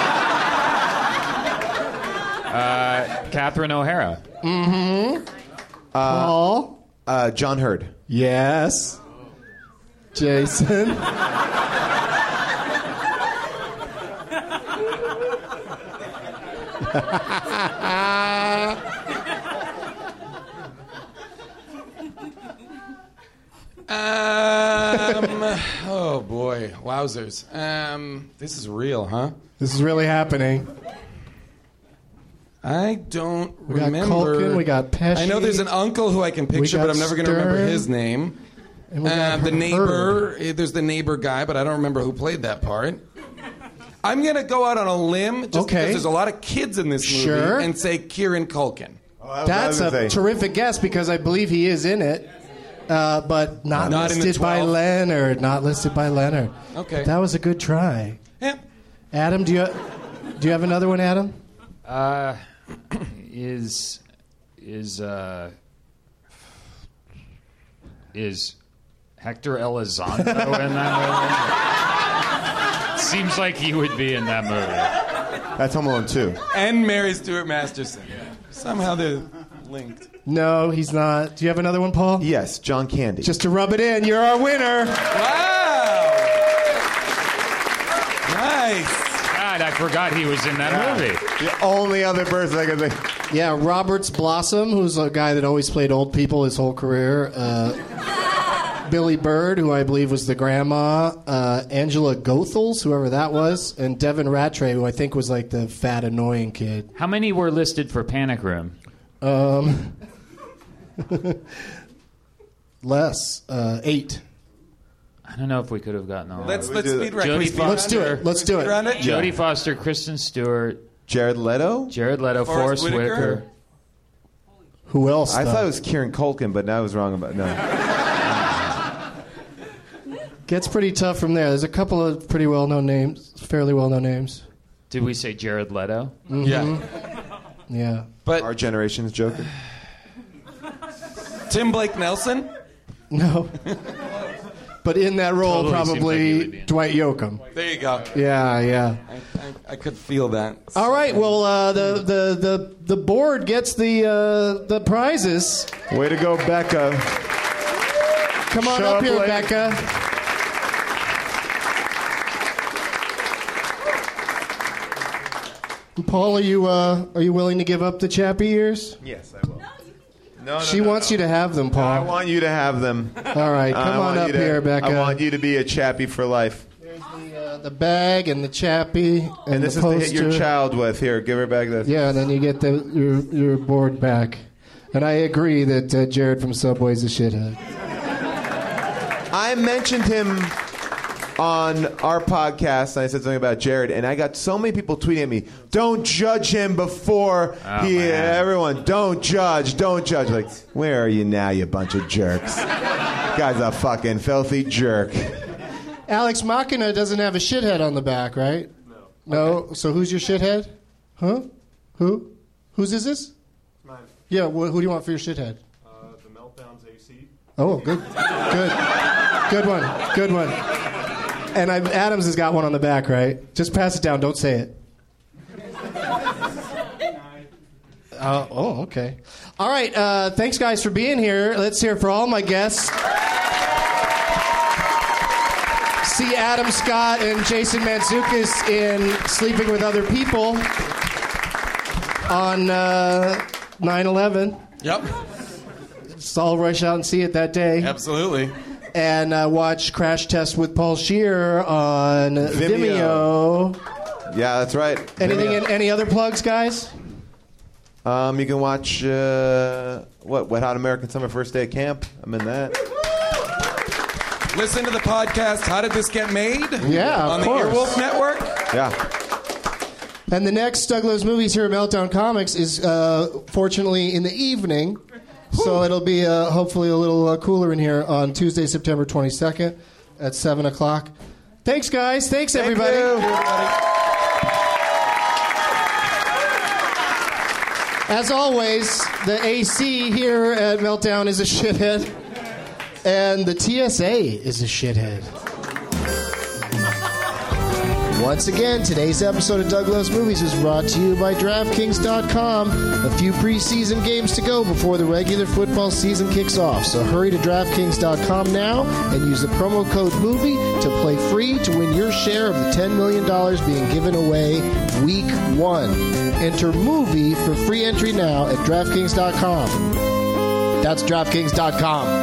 Catherine O'Hara. Mm-hmm. Paul. John Hurd. Yes. Jason. Oh boy, wowzers. This is real, huh? This is really happening. I don't We got remember. Culkin, we got Pesci. I know there's an uncle who I can picture, got but I'm never going to remember Stern. his name. And we got The Hurd. neighbor. There's the neighbor guy, but I don't remember who played that part. I'm going to go out on a limb just Okay. because there's a lot of kids in this movie Sure. and say Kieran Culkin. That's a terrific guess because I believe he is in it, but not Not in the listed by 12. Leonard. Not listed by Leonard. Okay. But that was a good try. Yeah. Adam, do you have another one, Adam? Is Hector Elizondo in that movie? Seems like he would be in that movie. That's Home Alone 2. And Mary Stuart Masterson. Somehow they're linked. No, he's not. Do you have another one, Paul? Yes, John Candy. Just to rub it in, you're our winner. Wow! Nice. God, I forgot he was in that movie. The only other person I can think. Yeah, Roberts Blossom, who's a guy that always played old people his whole career. Billy Bird, who I believe was the grandma. Angela Goethals, whoever that was. And Devin Rattray, who I think was like the fat, annoying kid. How many were listed for Panic Room? Less. 8. I don't know if we could have gotten all. Let's do speed that. run. Can we Jodie speed Let's run do or- it. Let's do it. speed run it? Jodie Foster, Kristen Stewart, Jared Leto? Jared Leto, Forrest Forrest Whitaker? Whitaker. Who else? I though? thought it was Kieran Culkin, but now I was wrong about no. Gets pretty tough from there. There's a couple of pretty well-known names, fairly well-known names. Did we say Jared Leto? Yeah. Yeah. But Our generation's Joker. Tim Blake Nelson? No. But in that role, Totally seems like he probably would be in. Dwight Yoakam. There you go. Yeah. I could feel that. All right. Well, the board gets the prizes. Way to go, Becca. Come on Show up up here, late. Becca. Paul, are you willing to give up the Chappie ears? Yes, I will. No, She wants you to have them, Paul. I want you to have them. All right, come on up here, Becca. I want you to be a Chappie for life. There's the bag and the Chappie and this the is poster. to hit your child with. Here, give her back this. Yeah, and then you get your board back. And I agree that Jared from Subway's a shithead. I mentioned him on our podcast, and I said something about Jared, and I got so many people tweeting at me, don't judge him before everyone, don't judge. Like, where are you now, you bunch of jerks? Guy's a fucking filthy jerk. Alex Machina doesn't have a shithead on the back, right? No. Okay. So who's your shithead? Huh? Who? Whose is this? Mine. Yeah, who do you want for your shithead? The Meltdowns AC. Oh, good. Good one. And Adams has got one on the back, right? Just pass it down. Don't say it. Oh, okay. All right. Thanks, guys, for being here. Let's hear it for all my guests. See Adam Scott and Jason Mantzoukas in Sleeping with Other People on 9/11. Yep. Let's all rush out and see it that day. Absolutely. And watch Crash Test with Paul Scheer on Vimeo. Yeah, that's right. Any other plugs, guys? You can watch Wet Hot American Summer First Day of Camp. I'm in that. Listen to the podcast, How Did This Get Made? Yeah, on of the course. Earwolf Network. Yeah. And the next Doug Loves Movies here at Meltdown Comics is fortunately in the evening. So it'll be hopefully a little cooler in here on Tuesday, September 22nd at 7 o'clock. Thanks, guys. Thanks, everybody. As always, the AC here at Meltdown is a shithead, and the TSA is a shithead. Once again, today's episode of Doug Loves Movies is brought to you by DraftKings.com. A few preseason games to go before the regular football season kicks off. So hurry to DraftKings.com now and use the promo code MOVIE to play free to win your share of the $10 million being given away Week 1. Enter MOVIE for free entry now at DraftKings.com. That's DraftKings.com.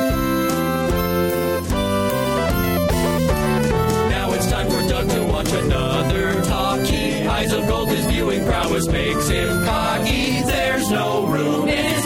Watch another talkie. Eyes of gold, his viewing prowess makes him cocky. There's no room in